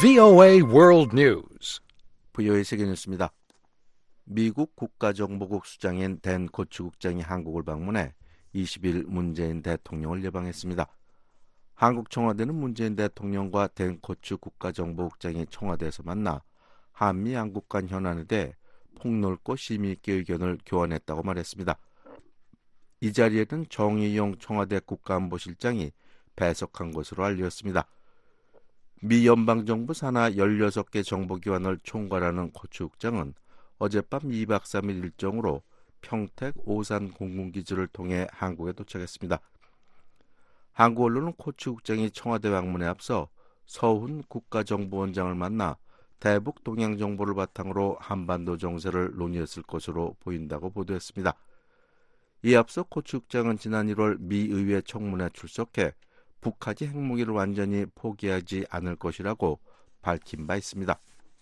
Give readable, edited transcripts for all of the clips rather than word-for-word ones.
VOA World News. VOA 세계 뉴스입니다. 미국 국가정보국 수장인 댄 코츠 국장이 한국을 방문해 20일 문재인 대통령을 예방했습니다. 한국 청와대는 문재인 대통령과 댄 코츠 국가정보국장이 청와대에서 만나 한미 양국 간 현안에 대해 폭넓고 심의있게 의견을 교환했다고 말했습니다. 이 자리에는 정의용 청와대 국가안보실장이 배석한 것으로 알렸습니다. 미 연방정부 산하 16개 정보기관을 총괄하는 코츠 국장은 어젯밤 2박 3일 일정으로 평택 오산 공군기지를 통해 한국에 도착했습니다. 한국 언론은 코츠 국장이 청와대 방문에 앞서 서훈 국가정보원장을 만나 대북 동향 정보를 바탕으로 한반도 정세를 논의했을 것으로 보인다고 보도했습니다. 이에 앞서 코츠 국장은 지난 1월 미 의회 청문회에 출석해 북한이 핵무기를 완전히 포기하지 않을 것이라고 밝힌 바 있습니다.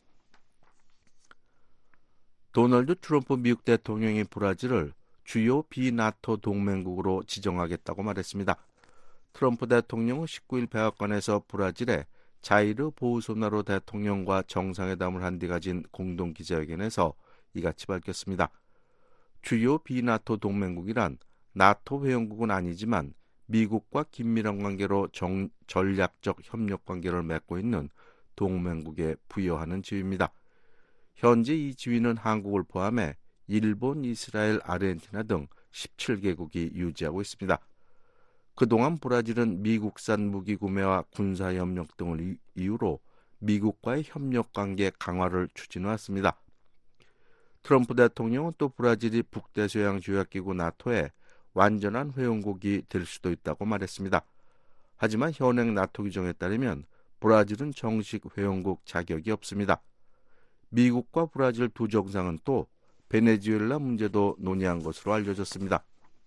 도널드 트럼프 미국 대통령이 브라질을 주요 비나토 동맹국으로 지정하겠다고 말했습니다. 트럼프 대통령은 19일 백악관에서 브라질의 자이르 보우소나로 대통령과 정상회담을 한 뒤 가진 공동 기자회견에서 이같이 밝혔습니다. 주요 비나토 동맹국이란 나토 회원국은 아니지만 미국과 긴밀한 관계로 전략적 협력 관계를 맺고 있는 동맹국에 부여하는 지위입니다. 현재 이 지위는 한국을 포함해 일본, 이스라엘, 아르헨티나 등 17개국이 유지하고 있습니다. 그동안 브라질은 미국산 무기 구매와 군사협력 등을 이유로 미국과의 협력관계 강화를 추진해왔습니다. 트럼프 대통령은 또 브라질이 북대서양조약기구 나토에 완전한 회원국이 될 수도 있다고 말했습니다. 하지만 현행 나토 규정에 따르면 브라질은 정식 회원국 자격이 없습니다. 미국과 브라질 두 정상은 또 베네수엘라 문제도 논의한 것으로 알려졌습니다.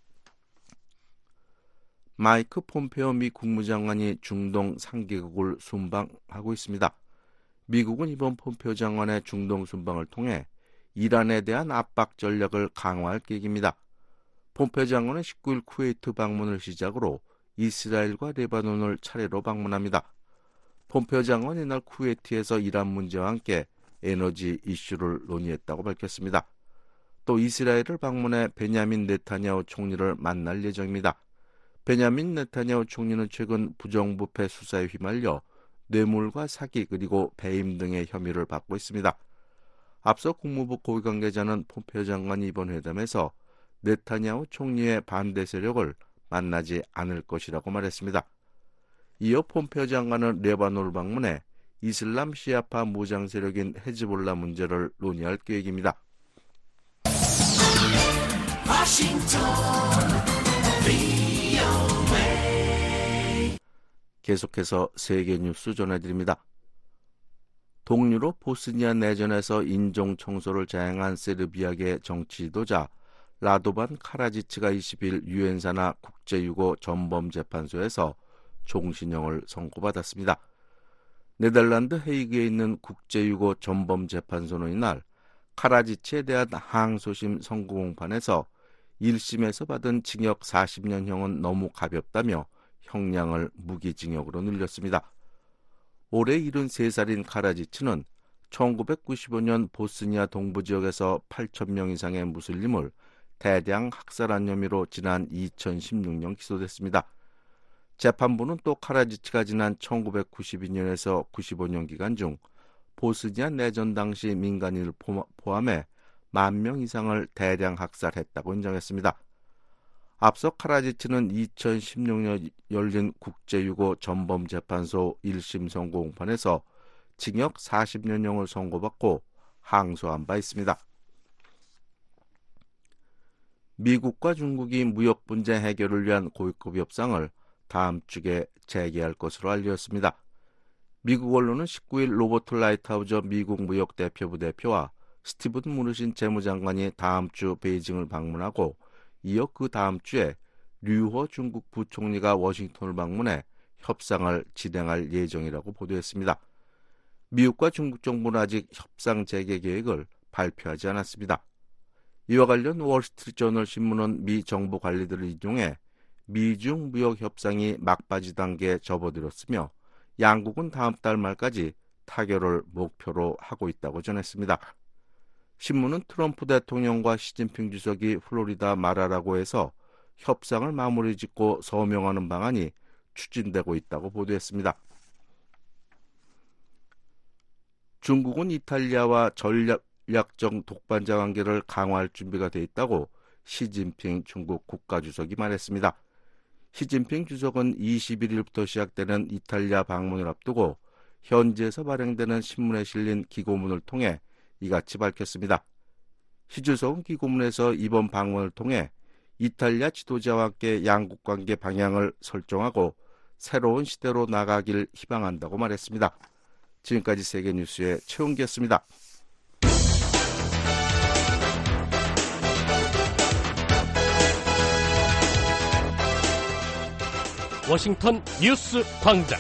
마이크 폼페오 미 국무장관이 중동 3개국을 순방하고 있습니다. 미국은 이번 폼페오 장관의 중동 순방을 통해 이란에 대한 압박 전략을 강화할 계획입니다. 폼페오 장관은 19일 쿠웨이트 방문을 시작으로 이스라엘과 레바논을 차례로 방문합니다. 폼페오 장관은 이날 쿠웨이트에서 이란 문제와 함께 에너지 이슈를 논의했다고 밝혔습니다. 또 이스라엘을 방문해 베냐민 네타냐후 총리를 만날 예정입니다. 베냐민 네타냐후 총리는 최근 부정부패 수사에 휘말려 뇌물과 사기 그리고 배임 등의 혐의를 받고 있습니다. 앞서 국무부 고위 관계자는 폼페오 장관이 이번 회담에서 네타냐후 총리의 반대 세력을 만나지 않을 것이라고 말했습니다. 이어 폼페오 장관은 레바논을 방문해 이슬람 시아파 무장 세력인 헤즈볼라 문제를 논의할 계획입니다. 계속해서 세계 뉴스 전해드립니다. 동유럽 보스니아 내전에서 인종 청소를 자행한 세르비아계 정치 지도자 라도반 카라지치가 20일 유엔 산하 국제유고 전범재판소에서 종신형을 선고받았습니다. 네덜란드 헤이그에 있는 국제유고 전범재판소는 이날 카라지치에 대한 항소심 선고 공판에서 1심에서 받은 징역 40년형은 너무 가볍다며 형량을 무기징역으로 늘렸습니다. 올해 73살인 카라지치는 1995년 보스니아 동부 지역에서 8,000명 이상의 무슬림을 대량 학살한 혐의로 지난 2016년 기소됐습니다. 재판부는 또 카라지치가 지난 1992년에서 95년 기간 중 보스니아 내전 당시 민간인을 포함해 10,000명 이상을 대량 학살했다고 인정했습니다. 앞서 카라지치는 2016년 열린 국제유고 전범재판소 1심 선고 공판에서 징역 40년형을 선고받고 항소한 바 있습니다. 미국과 중국이 무역 분쟁 해결을 위한 고위급 협상을 다음 주에 재개할 것으로 알렸습니다. 미국 언론은 19일 로버트 라이트하우저 미국 무역대표부 대표와 스티븐 무누신 재무장관이 다음 주 베이징을 방문하고 이어 그 다음 주에 류호 중국 부총리가 워싱턴을 방문해 협상을 진행할 예정이라고 보도했습니다. 미국과 중국 정부는 아직 협상 재개 계획을 발표하지 않았습니다. 이와 관련 월스트리트저널 신문은 미 정부 관리들을 인용해 미중 무역 협상이 막바지 단계에 접어들었으며 양국은 다음 달 말까지 타결을 목표로 하고 있다고 전했습니다. 신문은 트럼프 대통령과 시진핑 주석이 플로리다 마라라고에서 협상을 마무리 짓고 서명하는 방안이 추진되고 있다고 보도했습니다. 중국은 이탈리아와 전략적 독반자 관계를 강화할 준비가 돼 있다고 시진핑 중국 국가주석이 말했습니다. 시진핑 주석은 21일부터 시작되는 이탈리아 방문을 앞두고 현지에서 발행되는 신문에 실린 기고문을 통해 이같이 밝혔습니다. 시 주석은 기고문에서 이번 방문을 통해 이탈리아 지도자와 함께 양국 관계 방향을 설정하고 새로운 시대로 나가길 희망한다고 말했습니다. 지금까지 세계뉴스의 최은기였습니다. 워싱턴 뉴스 광장.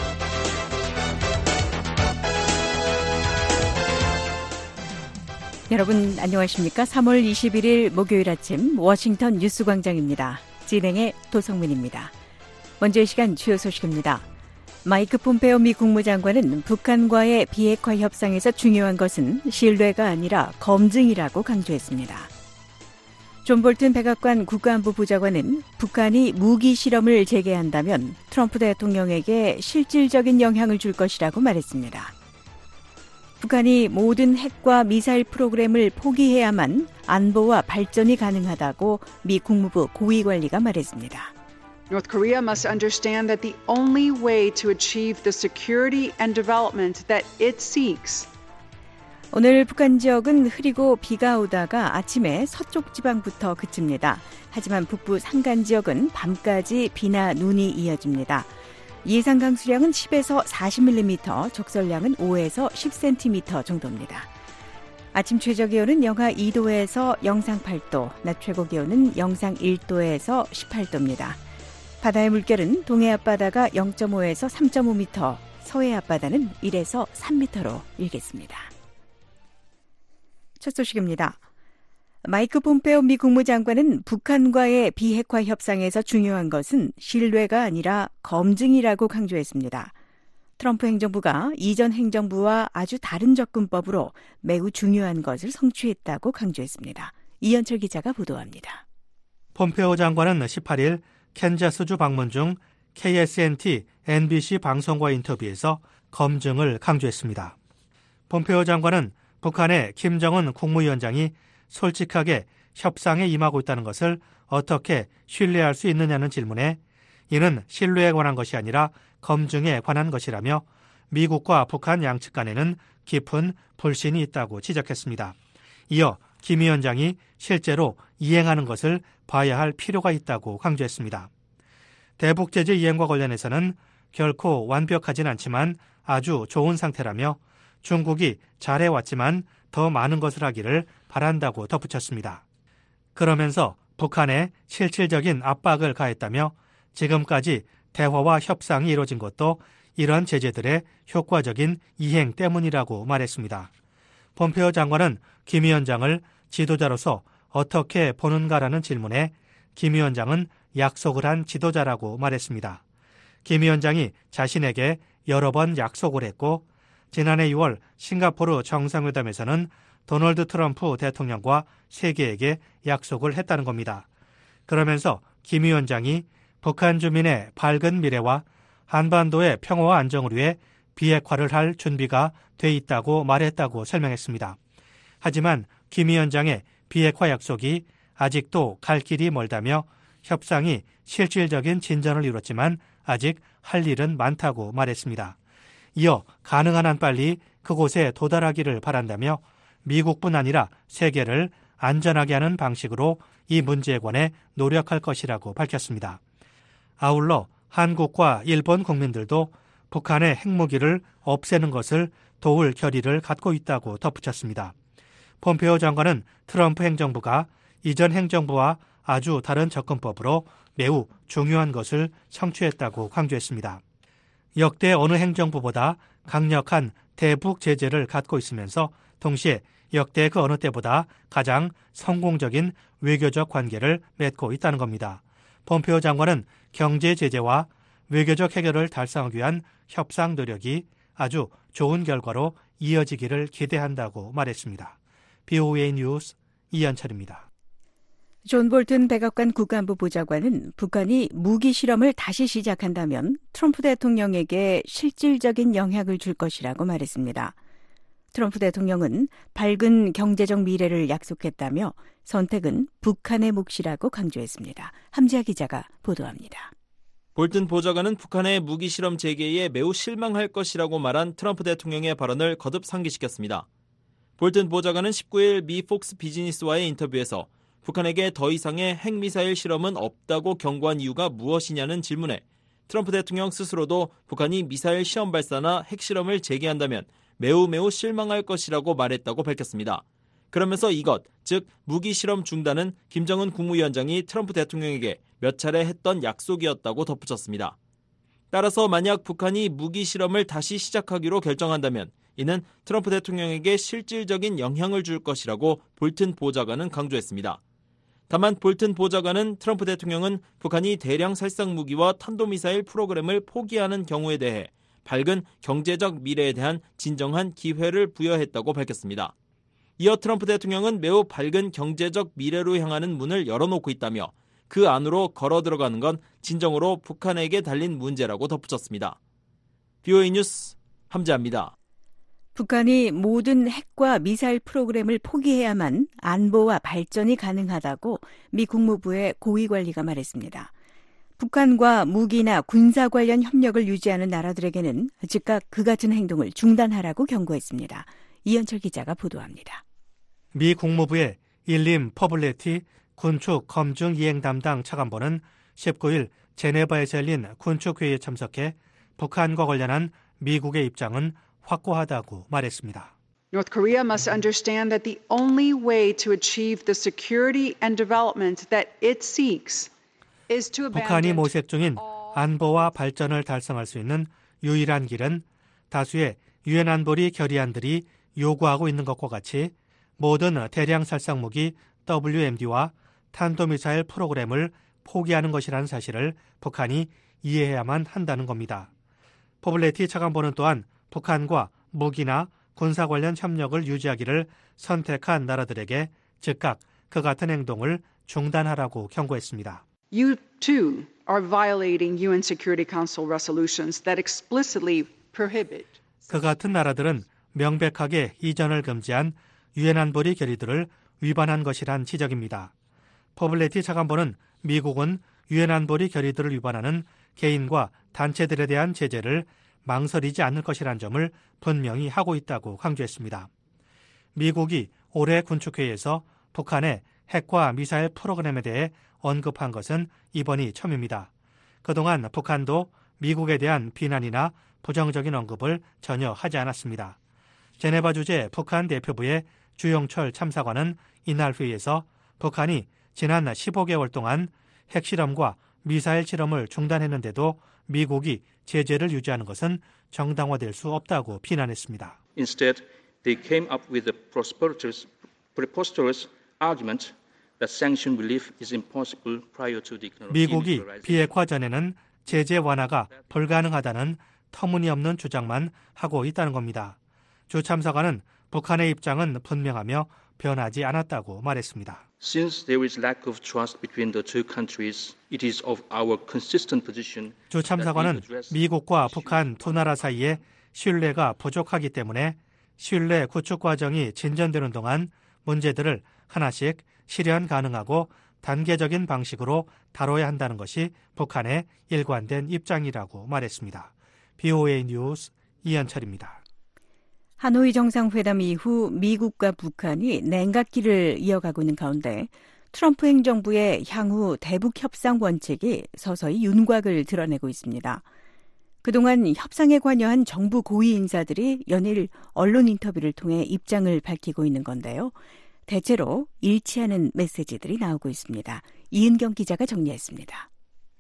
여러분 안녕하십니까? 3월 21일 목요일 아침 워싱턴 뉴스 광장입니다. 진행의 도성민입니다. 먼저 이 시간 주요 소식입니다. 마이크 폼페오 미 국무장관은 북한과의 비핵화 협상에서 중요한 것은 신뢰가 아니라 검증이라고 강조했습니다. 존 볼튼 백악관 국가안보 부장관은 북한이 무기 실험을 재개한다면 트럼프 대통령에게 실질적인 영향을 줄 것이라고 말했습니다. 북한이 모든 핵과 미사일 프로그램을 포기해야만 안보와 발전이 가능하다고 미 국무부 고위관리가 말했습니다. North Korea must understand that the only way to achieve the security and development that it seeks. 오늘 북한 지역은 흐리고 비가 오다가 아침에 서쪽 지방부터 그칩니다. 하지만 북부 산간 지역은 밤까지 비나 눈이 이어집니다. 예상 강수량은 10에서 40mm, 적설량은 5에서 10cm 정도입니다. 아침 최저기온은 영하 2도에서 영상 8도, 낮 최고기온은 영상 1도에서 18도입니다. 바다의 물결은 동해 앞바다가 0.5에서 3.5m, 서해 앞바다는 1에서 3m로 일겠습니다. 첫 소식입니다. 마이크 폼페오 미 국무장관은 북한과의 비핵화 협상에서 중요한 것은 신뢰가 아니라 검증이라고 강조했습니다. 트럼프 행정부가 이전 행정부와 아주 다른 접근법으로 매우 중요한 것을 성취했다고 강조했습니다. 이현철 기자가 보도합니다. 폼페오 장관은 18일 캔자스주 방문 중 KSNT, NBC 방송과 인터뷰에서 검증을 강조했습니다. 폼페오 장관은 북한의 김정은 국무위원장이 솔직하게 협상에 임하고 있다는 것을 어떻게 신뢰할 수 있느냐는 질문에 이는 신뢰에 관한 것이 아니라 검증에 관한 것이라며 미국과 북한 양측 간에는 깊은 불신이 있다고 지적했습니다. 이어 김 위원장이 실제로 이행하는 것을 봐야 할 필요가 있다고 강조했습니다. 대북 제재 이행과 관련해서는 결코 완벽하진 않지만 아주 좋은 상태라며 중국이 잘해왔지만 더 많은 것을 하기를 바란다고 덧붙였습니다. 그러면서 북한에 실질적인 압박을 가했다며 지금까지 대화와 협상이 이루어진 것도 이런 제재들의 효과적인 이행 때문이라고 말했습니다. 폼페오 장관은 김 위원장을 지도자로서 어떻게 보는가라는 질문에 김 위원장은 약속을 한 지도자라고 말했습니다. 김 위원장이 자신에게 여러 번 약속을 했고 지난해 6월 싱가포르 정상회담에서는 도널드 트럼프 대통령과 세계에게 약속을 했다는 겁니다. 그러면서 김 위원장이 북한 주민의 밝은 미래와 한반도의 평화와 안정을 위해 비핵화를 할 준비가 돼 있다고 말했다고 설명했습니다. 하지만 김 위원장의 비핵화 약속이 아직도 갈 길이 멀다며 협상이 실질적인 진전을 이뤘지만 아직 할 일은 많다고 말했습니다. 이어 가능한 한 빨리 그곳에 도달하기를 바란다며 미국뿐 아니라 세계를 안전하게 하는 방식으로 이 문제에 관해 노력할 것이라고 밝혔습니다. 아울러 한국과 일본 국민들도 북한의 핵무기를 없애는 것을 도울 결의를 갖고 있다고 덧붙였습니다. 폼페오 장관은 트럼프 행정부가 이전 행정부와 아주 다른 접근법으로 매우 중요한 것을 성취했다고 강조했습니다. 역대 어느 행정부보다 강력한 대북 제재를 갖고 있으면서 동시에 역대 그 어느 때보다 가장 성공적인 외교적 관계를 맺고 있다는 겁니다. 폼페오 장관은 경제 제재와 외교적 해결을 달성하기 위한 협상 노력이 아주 좋은 결과로 이어지기를 기대한다고 말했습니다. BOA 뉴스 이현철입니다. 존 볼튼 백악관 국가안보 보좌관은 북한이 무기 실험을 다시 시작한다면 트럼프 대통령에게 실질적인 영향을 줄 것이라고 말했습니다. 트럼프 대통령은 밝은 경제적 미래를 약속했다며 선택은 북한의 몫이라고 강조했습니다. 함지아 기자가 보도합니다. 볼튼 보좌관은 북한의 무기 실험 재개에 매우 실망할 것이라고 말한 트럼프 대통령의 발언을 거듭 상기시켰습니다. 볼튼 보좌관은 19일 미 폭스 비즈니스와의 인터뷰에서 북한에게 더 이상의 핵미사일 실험은 없다고 경고한 이유가 무엇이냐는 질문에 트럼프 대통령 스스로도 북한이 미사일 시험 발사나 핵실험을 재개한다면 매우 실망할 것이라고 말했다고 밝혔습니다. 그러면서 이것, 즉 무기 실험 중단은 김정은 국무위원장이 트럼프 대통령에게 몇 차례 했던 약속이었다고 덧붙였습니다. 따라서 만약 북한이 무기 실험을 다시 시작하기로 결정한다면 이는 트럼프 대통령에게 실질적인 영향을 줄 것이라고 볼튼 보좌관은 강조했습니다. 다만 볼튼 보좌관은 트럼프 대통령은 북한이 대량 살상 무기와 탄도미사일 프로그램을 포기하는 경우에 대해 밝은 경제적 미래에 대한 진정한 기회를 부여했다고 밝혔습니다. 이어 트럼프 대통령은 매우 밝은 경제적 미래로 향하는 문을 열어놓고 있다며 그 안으로 걸어 들어가는 건 진정으로 북한에게 달린 문제라고 덧붙였습니다. BOA 뉴스 함지아입니다. 북한이 모든 핵과 미사일 프로그램을 포기해야만 안보와 발전이 가능하다고 미 국무부의 고위관리가 말했습니다. 북한과 무기나 군사 관련 협력을 유지하는 나라들에게는 즉각 그 같은 행동을 중단하라고 경고했습니다. 이현철 기자가 보도합니다. 미 국무부의 일림 퍼블레티 군축 검증 이행 담당 차관보는 19일 제네바에서 열린 군축회의에 참석해 북한과 관련한 미국의 입장은 확고하다고 말했습니다. North Korea must understand that the only way to achieve the security and development that it seeks is to 북한이 abandon 모색 중인 안보와 발전을 달성할 수 있는 유일한 길은 다수의 유엔 안보리 결의안들이 요구하고 있는 것과 같이 모든 대량 살상무기 WMD와 탄도미사일 프로그램을 포기하는 것이라는 사실을 북한이 이해해야만 한다는 겁니다. 포블레티 차관보는 또한 북한과 무기나 군사 관련 협력을 유지하기를 선택한 나라들에게 즉각 그 같은 행동을 중단하라고 경고했습니다. You too are violating UN Security Council resolutions that explicitly prohibit. 그 같은 나라들은 명백하게 이전을 금지한 유엔 안보리 결의들을 위반한 것이란 지적입니다. 포블레티 차관보는 미국은 유엔 안보리 결의들을 위반하는 개인과 단체들에 대한 제재를 망설이지 않을 것이란 점을 분명히 하고 있다고 강조했습니다. 미국이 올해 군축회의에서 북한의 핵과 미사일 프로그램에 대해 언급한 것은 이번이 처음입니다. 그동안 북한도 미국에 대한 비난이나 부정적인 언급을 전혀 하지 않았습니다. 제네바 주재 북한 대표부의 주영철 참사관은 이날 회의에서 북한이 지난 15개월 동안 핵실험과 미사일 실험을 중단했는데도 미국이 제재를 유지하는 것은 정당화될 수 없다고 비난했습니다. Instead, they came up with a preposterous argument that sanction relief is impossible prior to the 미국이 비핵화 전에는 제재 완화가 불가능하다는 터무니없는 주장만 하고 있다는 겁니다. 주 참사관은 북한의 입장은 분명하며 변하지 않았다고 말했습니다. Since there is lack of trust between the two countries, it is of our consistent position. 주 참사관은 미국과 북한 두 나라 사이에 신뢰가 부족하기 때문에 신뢰 구축 과정이 진전되는 동안 문제들을 하나씩 실현 가능하고 단계적인 방식으로 다뤄야 한다는 것이 북한의 일관된 입장이라고 말했습니다. BOA 뉴스 이현철입니다. 하노이 정상회담 이후 미국과 북한이 냉각기를 이어가고 있는 가운데 트럼프 행정부의 향후 대북 협상 원칙이 서서히 윤곽을 드러내고 있습니다. 그동안 협상에 관여한 정부 고위 인사들이 연일 언론 인터뷰를 통해 입장을 밝히고 있는 건데요. 대체로 일치하는 메시지들이 나오고 있습니다. 이은경 기자가 정리했습니다.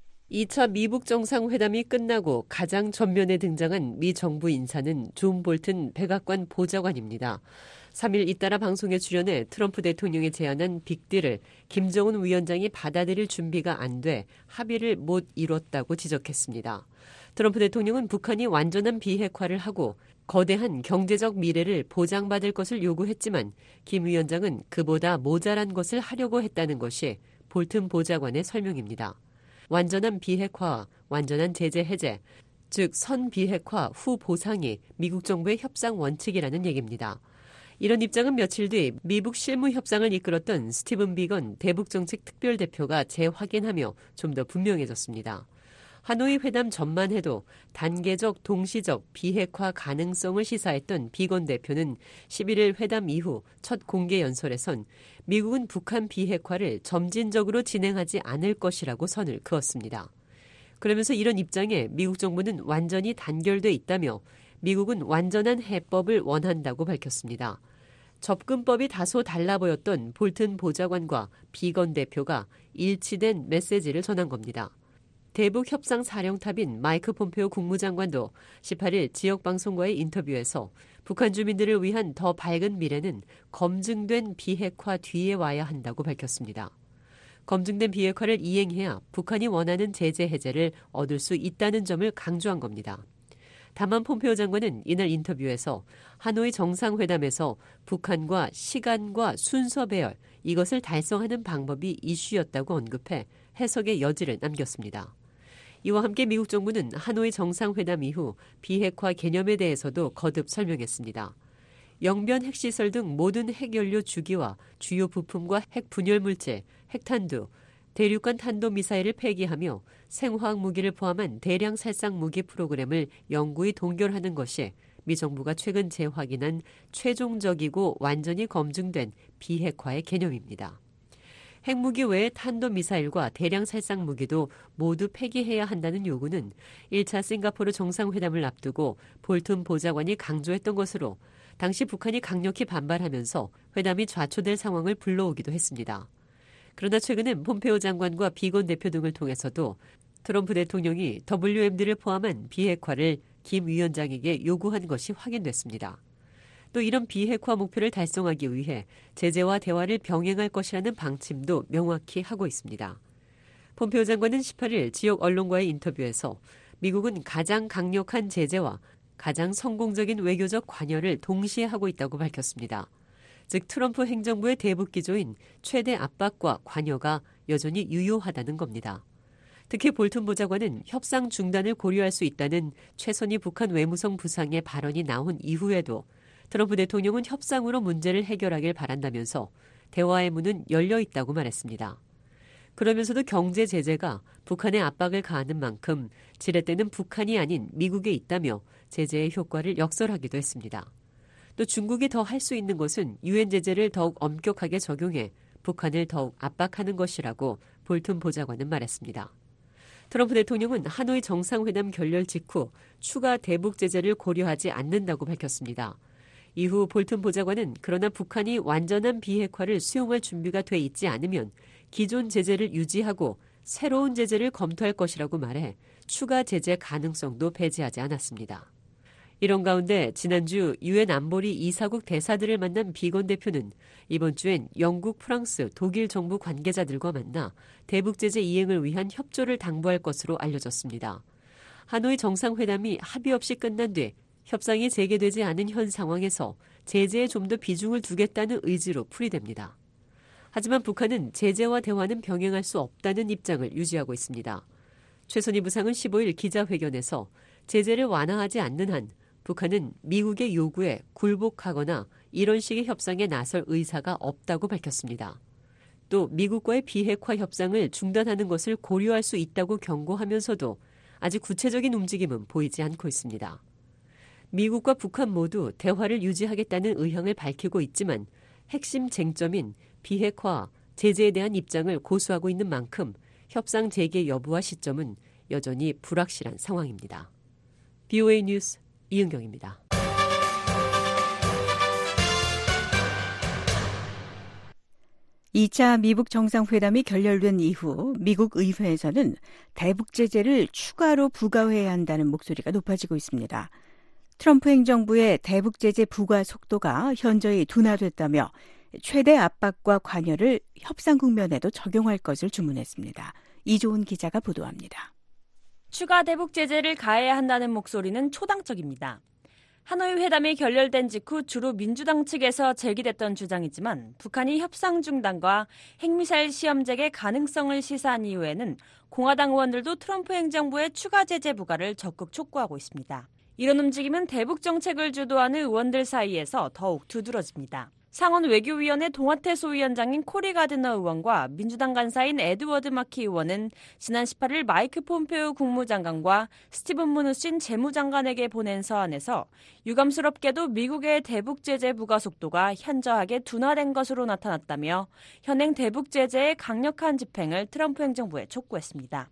2차 미북 정상회담이 끝나고 가장 전면에 등장한 미 정부 인사는 존 볼튼 백악관 보좌관입니다. 3일 잇따라 방송에 출연해 트럼프 대통령이 제안한 빅딜을 김정은 위원장이 받아들일 준비가 안 돼 합의를 못 이뤘다고 지적했습니다. 트럼프 대통령은 북한이 완전한 비핵화를 하고 거대한 경제적 미래를 보장받을 것을 요구했지만 김 위원장은 그보다 모자란 것을 하려고 했다는 것이 볼튼 보좌관의 설명입니다. 완전한 비핵화와 완전한 제재 해제, 즉 선비핵화 후 보상이 미국 정부의 협상 원칙이라는 얘기입니다. 이런 입장은 며칠 뒤 미북 실무협상을 이끌었던 스티븐 비건 대북정책 특별대표가 재확인하며 좀 더 분명해졌습니다. 하노이 회담 전만 해도 단계적 동시적 비핵화 가능성을 시사했던 비건 대표는 11일 회담 이후 첫 공개 연설에선 미국은 북한 비핵화를 점진적으로 진행하지 않을 것이라고 선을 그었습니다. 그러면서 이런 입장에 미국 정부는 완전히 단결돼 있다며 미국은 완전한 해법을 원한다고 밝혔습니다. 접근법이 다소 달라 보였던 볼튼 보좌관과 비건 대표가 일치된 메시지를 전한 겁니다. 대북 협상 사령탑인 마이크 폼페오 국무장관도 18일 지역방송과의 인터뷰에서 북한 주민들을 위한 더 밝은 미래는 검증된 비핵화 뒤에 와야 한다고 밝혔습니다. 검증된 비핵화를 이행해야 북한이 원하는 제재 해제를 얻을 수 있다는 점을 강조한 겁니다. 다만 폼페오 장관은 이날 인터뷰에서 하노이 정상회담에서 북한과 시간과 순서 배열, 이것을 달성하는 방법이 이슈였다고 언급해 해석의 여지를 남겼습니다. 이와 함께 미국 정부는 하노이 정상회담 이후 비핵화 개념에 대해서도 거듭 설명했습니다. 영변 핵시설 등 모든 핵연료 주기와 주요 부품과 핵 분열물질, 핵탄두, 대륙간 탄도미사일을 폐기하며 생화학 무기를 포함한 대량 살상 무기 프로그램을 영구히 동결하는 것이 미 정부가 최근 재확인한 최종적이고 완전히 검증된 비핵화의 개념입니다. 핵무기 외의 탄도미사일과 대량 살상 무기도 모두 폐기해야 한다는 요구는 1차 싱가포르 정상회담을 앞두고 볼튼 보좌관이 강조했던 것으로 당시 북한이 강력히 반발하면서 회담이 좌초될 상황을 불러오기도 했습니다. 그러나 최근엔 폼페오 장관과 비건 대표 등을 통해서도 트럼프 대통령이 WMD를 포함한 비핵화를 김 위원장에게 요구한 것이 확인됐습니다. 또 이런 비핵화 목표를 달성하기 위해 제재와 대화를 병행할 것이라는 방침도 명확히 하고 있습니다. 폼페오 장관은 18일 지역 언론과의 인터뷰에서 미국은 가장 강력한 제재와 가장 성공적인 외교적 관여를 동시에 하고 있다고 밝혔습니다. 즉 트럼프 행정부의 대북 기조인 최대 압박과 관여가 여전히 유효하다는 겁니다. 특히 볼튼 보좌관은 협상 중단을 고려할 수 있다는 최선희 북한 외무성 부상의 발언이 나온 이후에도 트럼프 대통령은 협상으로 문제를 해결하길 바란다면서 대화의 문은 열려 있다고 말했습니다. 그러면서도 경제 제재가 북한의 압박을 가하는 만큼 지렛대는 북한이 아닌 미국에 있다며 제재의 효과를 역설하기도 했습니다. 또 중국이 더 할 수 있는 것은 유엔 제재를 더욱 엄격하게 적용해 북한을 더욱 압박하는 것이라고 볼튼 보좌관은 말했습니다. 트럼프 대통령은 하노이 정상회담 결렬 직후 추가 대북 제재를 고려하지 않는다고 밝혔습니다. 이후 볼튼 보좌관은 그러나 북한이 완전한 비핵화를 수용할 준비가 돼 있지 않으면 기존 제재를 유지하고 새로운 제재를 검토할 것이라고 말해 추가 제재 가능성도 배제하지 않았습니다. 이런 가운데 지난주 유엔 안보리 이사국 대사들을 만난 비건 대표는 이번 주엔 영국, 프랑스, 독일 정부 관계자들과 만나 대북 제재 이행을 위한 협조를 당부할 것으로 알려졌습니다. 하노이 정상회담이 합의 없이 끝난 뒤 협상이 재개되지 않은 현 상황에서 제재에 좀 더 비중을 두겠다는 의지로 풀이됩니다. 하지만 북한은 제재와 대화는 병행할 수 없다는 입장을 유지하고 있습니다. 최선희 부상은 15일 기자회견에서 제재를 완화하지 않는 한 북한은 미국의 요구에 굴복하거나 이런 식의 협상에 나설 의사가 없다고 밝혔습니다. 또 미국과의 비핵화 협상을 중단하는 것을 고려할 수 있다고 경고하면서도 아직 구체적인 움직임은 보이지 않고 있습니다. 미국과 북한 모두 대화를 유지하겠다는 의향을 밝히고 있지만 핵심 쟁점인 비핵화, 제재에 대한 입장을 고수하고 있는 만큼 협상 재개 여부와 시점은 여전히 불확실한 상황입니다. BOA 뉴스 이은경입니다. (2차) 미북 정상회담이 결렬된 이후 미국 의회에서는 대북 제재를 추가로 부과해야 한다는 목소리가 높아지고 있습니다. 트럼프 행정부의 대북 제재 부과 속도가 현저히 둔화됐다며 최대 압박과 관여를 협상 국면에도 적용할 것을 주문했습니다. 이조은 기자가 보도합니다. 추가 대북 제재를 가해야 한다는 목소리는 초당적입니다. 하노이 회담이 결렬된 직후 주로 민주당 측에서 제기됐던 주장이지만 북한이 협상 중단과 핵미사일 시험 재개 가능성을 시사한 이후에는 공화당 의원들도 트럼프 행정부의 추가 제재 부과를 적극 촉구하고 있습니다. 이런 움직임은 대북 정책을 주도하는 의원들 사이에서 더욱 두드러집니다. 상원 외교위원회 동아태 소위원장인 코리 가드너 의원과 민주당 간사인 에드워드 마키 의원은 지난 18일 마이크 폼페오 국무장관과 스티븐 무누신 재무장관에게 보낸 서한에서 유감스럽게도 미국의 대북 제재 부과 속도가 현저하게 둔화된 것으로 나타났다며 현행 대북 제재의 강력한 집행을 트럼프 행정부에 촉구했습니다.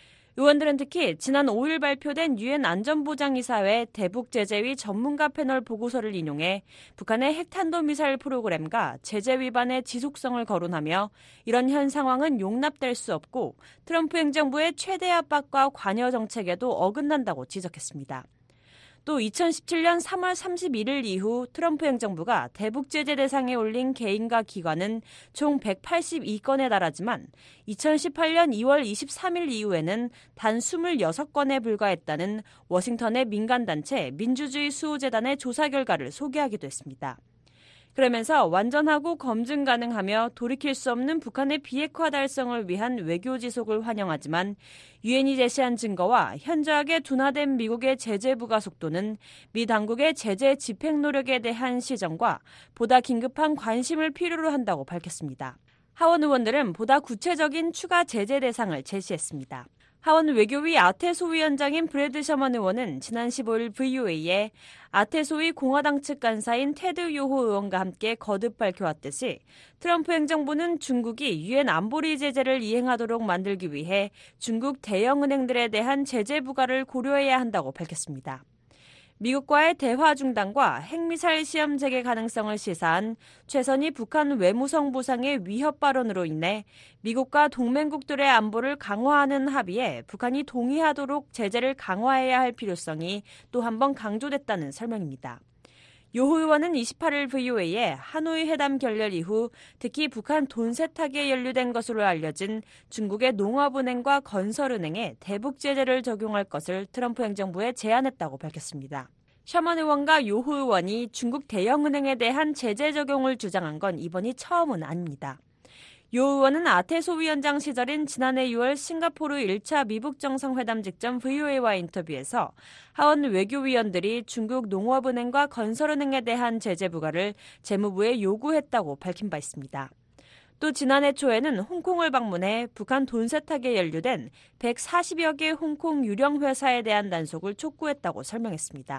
의원들은 특히 지난 5일 발표된 유엔 안전보장이사회 대북 제재위 전문가 패널 보고서를 인용해 북한의 핵탄도미사일 프로그램과 제재 위반의 지속성을 거론하며 이런 현 상황은 용납될 수 없고 트럼프 행정부의 최대 압박과 관여 정책에도 어긋난다고 지적했습니다. 또 2017년 3월 31일 이후 트럼프 행정부가 대북 제재 대상에 올린 개인과 기관은 총 182건에 달하지만 2018년 2월 23일 이후에는 단 26건에 불과했다는 워싱턴의 민간단체 민주주의 수호재단의 조사 결과를 소개하기도 했습니다. 그러면서 완전하고 검증 가능하며 돌이킬 수 없는 북한의 비핵화 달성을 위한 외교 지속을 환영하지만 유엔이 제시한 증거와 현저하게 둔화된 미국의 제재 부과 속도는 미 당국의 제재 집행 노력에 대한 시정과 보다 긴급한 관심을 필요로 한다고 밝혔습니다. 하원 의원들은 보다 구체적인 추가 제재 대상을 제시했습니다. 하원 외교위 아태 소위원장인 브래드 셔먼 의원은 지난 15일 VOA에 아태 소위 공화당 측 간사인 테드 요호 의원과 함께 거듭 밝혀왔듯이 트럼프 행정부는 중국이 유엔 안보리 제재를 이행하도록 만들기 위해 중국 대형은행들에 대한 제재 부과를 고려해야 한다고 밝혔습니다. 미국과의 대화 중단과 핵미사일 시험 재개 가능성을 시사한 최선희 북한 외무성 부상의 위협 발언으로 인해 미국과 동맹국들의 안보를 강화하는 합의에 북한이 동의하도록 제재를 강화해야 할 필요성이 또 한 번 강조됐다는 설명입니다. 요호 의원은 28일 VOA에 하노이 회담 결렬 이후 특히 북한 돈 세탁에 연루된 것으로 알려진 중국의 농업은행과 건설은행에 대북 제재를 적용할 것을 트럼프 행정부에 제안했다고 밝혔습니다. 셔먼 의원과 요호 의원이 중국 대형은행에 대한 제재 적용을 주장한 건 이번이 처음은 아닙니다. 요 의원은 아태 소위원장 시절인 지난해 6월 싱가포르 1차 미북 정상회담 직전 VOA와 인터뷰에서 하원 외교위원들이 중국 농업은행과 건설은행에 대한 제재 부과를 재무부에 요구했다고 밝힌 바 있습니다. 또 지난해 초에는 홍콩을 방문해 북한 돈 세탁에 연루된 140여 개 홍콩 유령 회사에 대한 단속을 촉구했다고 설명했습니다.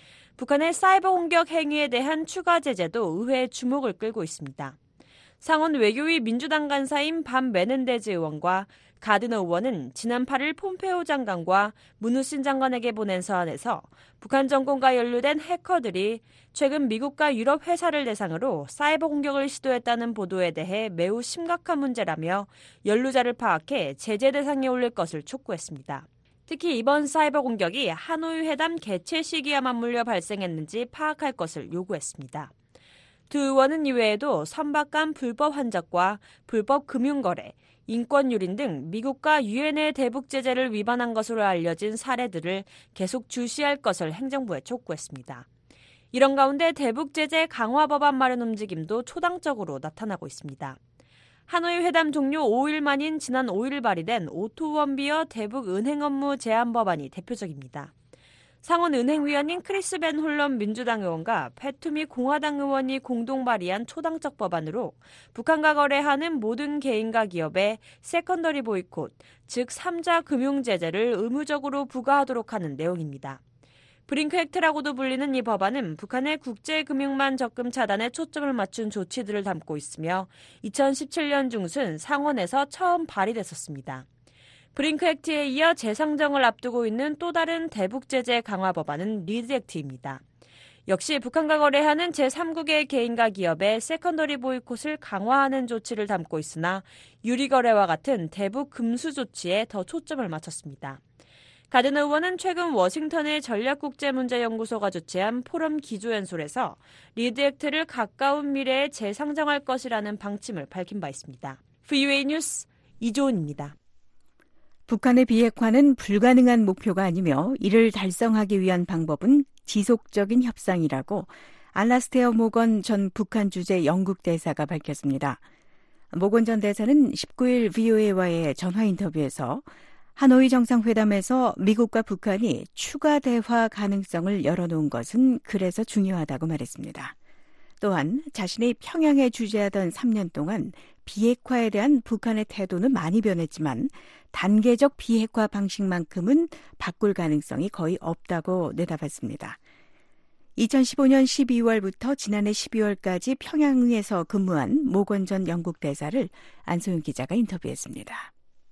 북한의 사이버 공격 행위에 대한 추가 제재도 의회의 주목을 끌고 있습니다. 상원 외교위 민주당 간사인 반 메넨데즈 의원과 가드너 의원은 지난 8일 폼페오 장관과 무누신 장관에게 보낸 서한에서 북한 정권과 연루된 해커들이 최근 미국과 유럽 회사를 대상으로 사이버 공격을 시도했다는 보도에 대해 매우 심각한 문제라며 연루자를 파악해 제재 대상에 올릴 것을 촉구했습니다. 특히 이번 사이버 공격이 하노이 회담 개최 시기와 맞물려 발생했는지 파악할 것을 요구했습니다. 두 의원은 이외에도 선박 간 불법 환적과 불법 금융거래, 인권유린 등 미국과 유엔의 대북 제재를 위반한 것으로 알려진 사례들을 계속 주시할 것을 행정부에 촉구했습니다. 이런 가운데 대북 제재 강화 법안 마련 움직임도 초당적으로 나타나고 있습니다. 하노이 회담 종료 5일 만인 지난 5일 발의된 오토 원비어 대북 은행 업무 제한 법안이 대표적입니다. 상원 은행위원인 크리스 벤 홀런 민주당 의원과 패투미 공화당 의원이 공동 발의한 초당적 법안으로 북한과 거래하는 모든 개인과 기업에 세컨더리 보이콧, 즉 3자 금융 제재를 의무적으로 부과하도록 하는 내용입니다. 브링크 액트라고도 불리는 이 법안은 북한의 국제금융망 접근 차단에 초점을 맞춘 조치들을 담고 있으며 2017년 중순 상원에서 처음 발의됐었습니다. 브링크 액트에 이어 재상정을 앞두고 있는 또 다른 대북 제재 강화 법안은 리드 액트입니다. 역시 북한과 거래하는 제3국의 개인과 기업의 세컨더리 보이콧을 강화하는 조치를 담고 있으나 유리거래와 같은 대북 금수 조치에 더 초점을 맞췄습니다. 가드너 의원은 최근 워싱턴의 전략국제문제연구소가 주최한 포럼 기조연설에서 리드 액트를 가까운 미래에 재상정할 것이라는 방침을 밝힌 바 있습니다. VOA 뉴스 이조은입니다. 북한의 비핵화는 불가능한 목표가 아니며 이를 달성하기 위한 방법은 지속적인 협상이라고 알라스테어 모건 전 북한 주재 영국 대사가 밝혔습니다. 모건 전 대사는 19일 VOA와의 전화 인터뷰에서 하노이 정상회담에서 미국과 북한이 추가 대화 가능성을 열어놓은 것은 그래서 중요하다고 말했습니다. 또한 자신이 평양에 주재하던 3년 동안 비핵화에 대한 북한의 태도는 많이 변했지만 단계적 비핵화 방식만큼은 바꿀 가능성이 거의 없다고 내다봤습니다. 2015년 12월부터 지난해 12월까지 평양에서 근무한 모건 전 영국 대사를 안소영 기자가 인터뷰했습니다.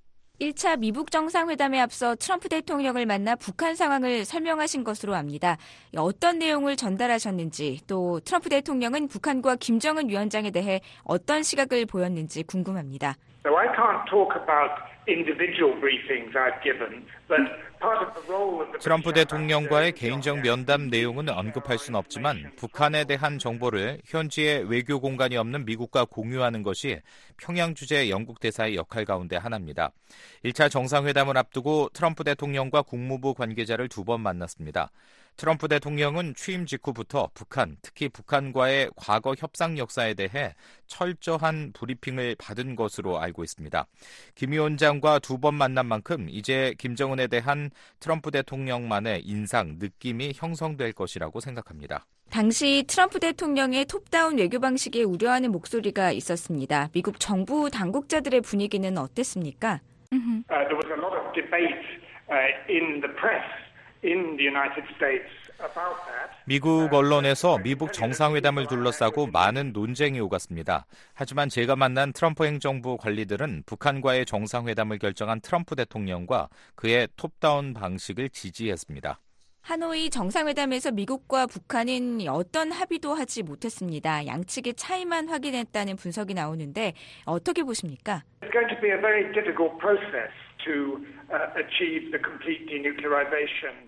1차 미북 정상회담에 앞서 트럼프 대통령을 만나 북한 상황을 설명하신 것으로 압니다. 어떤 내용을 전달하셨는지, 또 트럼프 대통령은 북한과 김정은 위원장에 대해 어떤 시각을 보였는지 궁금합니다. So I can't talk about individual briefings I've given, but part of the role of the 트럼프 대통령과의 개인적 면담 내용은 언급할 수는 없지만 북한에 대한 정보를 현지의 외교 공간이 없는 미국과 공유하는 것이 평양 주재 영국 대사의 역할 가운데 하나입니다. 1차 정상회담을 앞두고 트럼프 대통령과 국무부 관계자를 2번 만났습니다. 트럼프 대통령은 취임 직후부터 북한, 특히 북한과의 과거 협상 역사에 대해 철저한 브리핑을 받은 것으로 알고 있습니다. 김 위원장과 2번 만난 만큼 이제 김정은에 대한 트럼프 대통령만의 인상, 느낌이 형성될 것이라고 생각합니다. 당시 트럼프 대통령의 톱다운 외교 방식에 우려하는 목소리가 있었습니다. 미국 정부 당국자들의 분위기는 어땠습니까? There was a lot of debate in the press. In the United States about that. 미국 언론에서 미북 정상회담을 둘러싸고 많은 논쟁이 오갔습니다. 하지만 제가 만난 트럼프 행정부 관리들은 북한과의 정상회담을 결정한 트럼프 대통령과 그의 톱다운 방식을 지지했습니다. 하노이 정상회담에서 미국과 북한은 어떤 합의도 하지 못했습니다. 양측의 차이만 확인했다는 분석이 나오는데 어떻게 보십니까? It's going to be a very difficult process to achieve the complete denuclearization.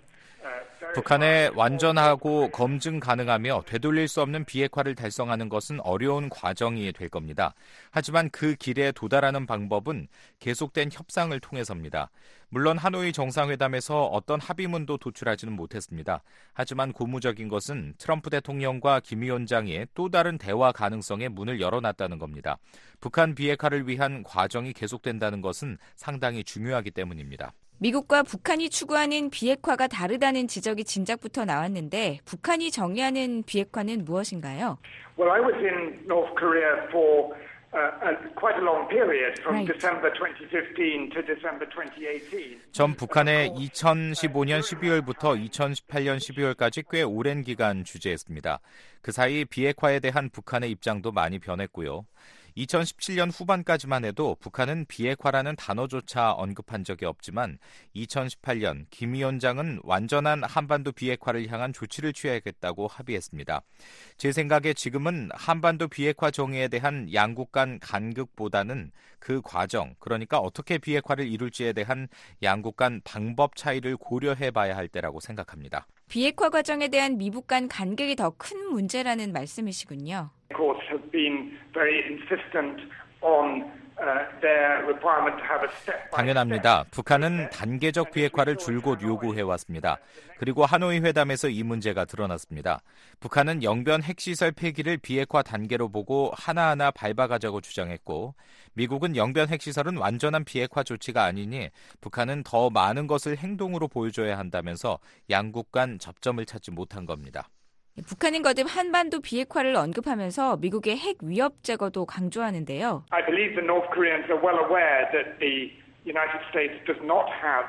북한에 완전하고 검증 가능하며 되돌릴 수 없는 비핵화를 달성하는 것은 어려운 과정이 될 겁니다. 하지만 그 길에 도달하는 방법은 계속된 협상을 통해서입니다. 물론 하노이 정상회담에서 어떤 합의문도 도출하지는 못했습니다. 하지만 고무적인 것은 트럼프 대통령과 김 위원장이 또 다른 대화 가능성에 문을 열어놨다는 겁니다. 북한 비핵화를 위한 과정이 계속된다는 것은 상당히 중요하기 때문입니다. 미국과 북한이 추구하는 비핵화가 다르다는 지적이 진작부터 나왔는데 북한이 정의하는 비핵화는 무엇인가요? Well, I was in North Korea for quite a long period from December 2015 to December 2018. 전 북한에 2015년 12월부터 2018년 12월까지 꽤 오랜 기간 주재했습니다. 그 사이 비핵화에 대한 북한의 입장도 많이 변했고요. 2017년 후반까지만 해도 북한은 비핵화라는 단어조차 언급한 적이 없지만 2018년 김 위원장은 완전한 한반도 비핵화를 향한 조치를 취하겠다고 합의했습니다. 제 생각에 지금은 한반도 비핵화 정의에 대한 양국 간 간극보다는 그 과정, 그러니까 어떻게 비핵화를 이룰지에 대한 양국 간 방법 차이를 고려해봐야 할 때라고 생각합니다. 비핵화 과정에 대한 미북 간 간격이 더 큰 문제라는 말씀이시군요. Of course, have been very insistent on their requirement to have a step-by-step. 당연합니다. 북한은 단계적 비핵화를 줄곧 요구해왔습니다. 그리고 하노이 회담에서 이 문제가 드러났습니다. 북한은 영변 핵시설 폐기를 비핵화 단계로 보고 하나하나 밟아가자고 주장했고 미국은 영변 핵시설은 완전한 비핵화 조치가 아니니 북한은 더 많은 것을 행동으로 보여줘야 한다면서 양국 간 접점을 찾지 못한 겁니다. 북한은 거듭 한반도 비핵화를 언급하면서 미국의 핵 위협 제거도 강조하는데요. I believe the North Koreans are well aware that the United States does not have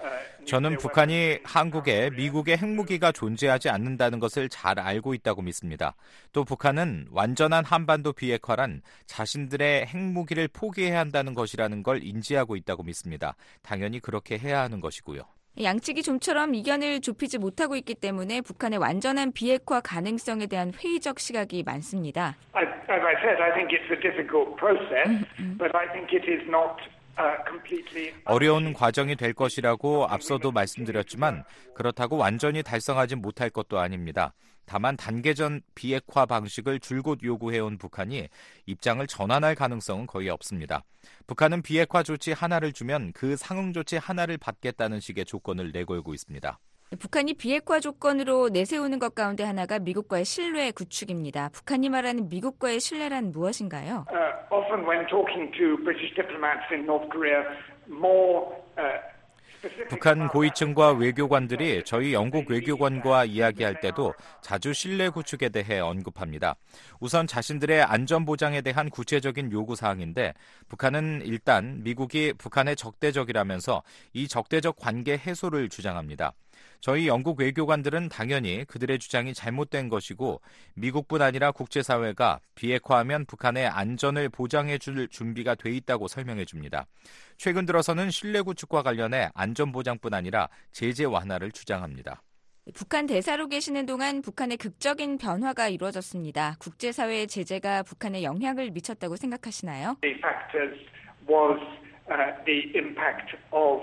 저는 북한이 한국에 미국의 핵무기가 존재하지 않는다는 것을 잘 알고 있다고 믿습니다. 또 북한은 완전한 한반도 비핵화란 자신들의 핵무기를 포기해야 한다는 것이라는 걸 인지하고 있다고 믿습니다. 당연히 그렇게 해야 하는 것이고요. 양측이 좀처럼 이견을 좁히지 못하고 있기 때문에 북한의 완전한 비핵화 가능성에 대한 회의적 시각이 많습니다. As I said, I think it's a difficult process, but I think it is not 어려운 과정이 될 것이라고 앞서도 말씀드렸지만 그렇다고 완전히 달성하지 못할 것도 아닙니다. 다만 단계전 비핵화 방식을 줄곧 요구해온 북한이 입장을 전환할 가능성은 거의 없습니다. 북한은 비핵화 조치 하나를 주면 그 상응 조치 하나를 받겠다는 식의 조건을 내걸고 있습니다. 북한이 비핵화 조건으로 내세우는 것 가운데 하나가 미국과의 신뢰 구축입니다. 북한이 말하는 미국과의 신뢰란 무엇인가요? Often when talking to British diplomats in North Korea, more 북한 고위층과 외교관들이 저희 영국 외교관과 이야기할 때도 자주 신뢰 구축에 대해 언급합니다. 우선 자신들의 안전보장에 대한 구체적인 요구사항인데 북한은 일단 미국이 북한의 적대적이라면서 이 적대적 관계 해소를 주장합니다. 저희 영국 외교관들은 당연히 그들의 주장이 잘못된 것이고 미국뿐 아니라 국제사회가 비핵화하면 북한의 안전을 보장해 줄 준비가 돼 있다고 설명해 줍니다. 최근 들어서는 신뢰 구축과 관련해 안전보장뿐 아니라 제재 완화를 주장합니다. 북한 대사로 계시는 동안 북한의 극적인 변화가 이루어졌습니다. 국제사회의 제재가 북한에 영향을 미쳤다고 생각하시나요? the factors was the impact of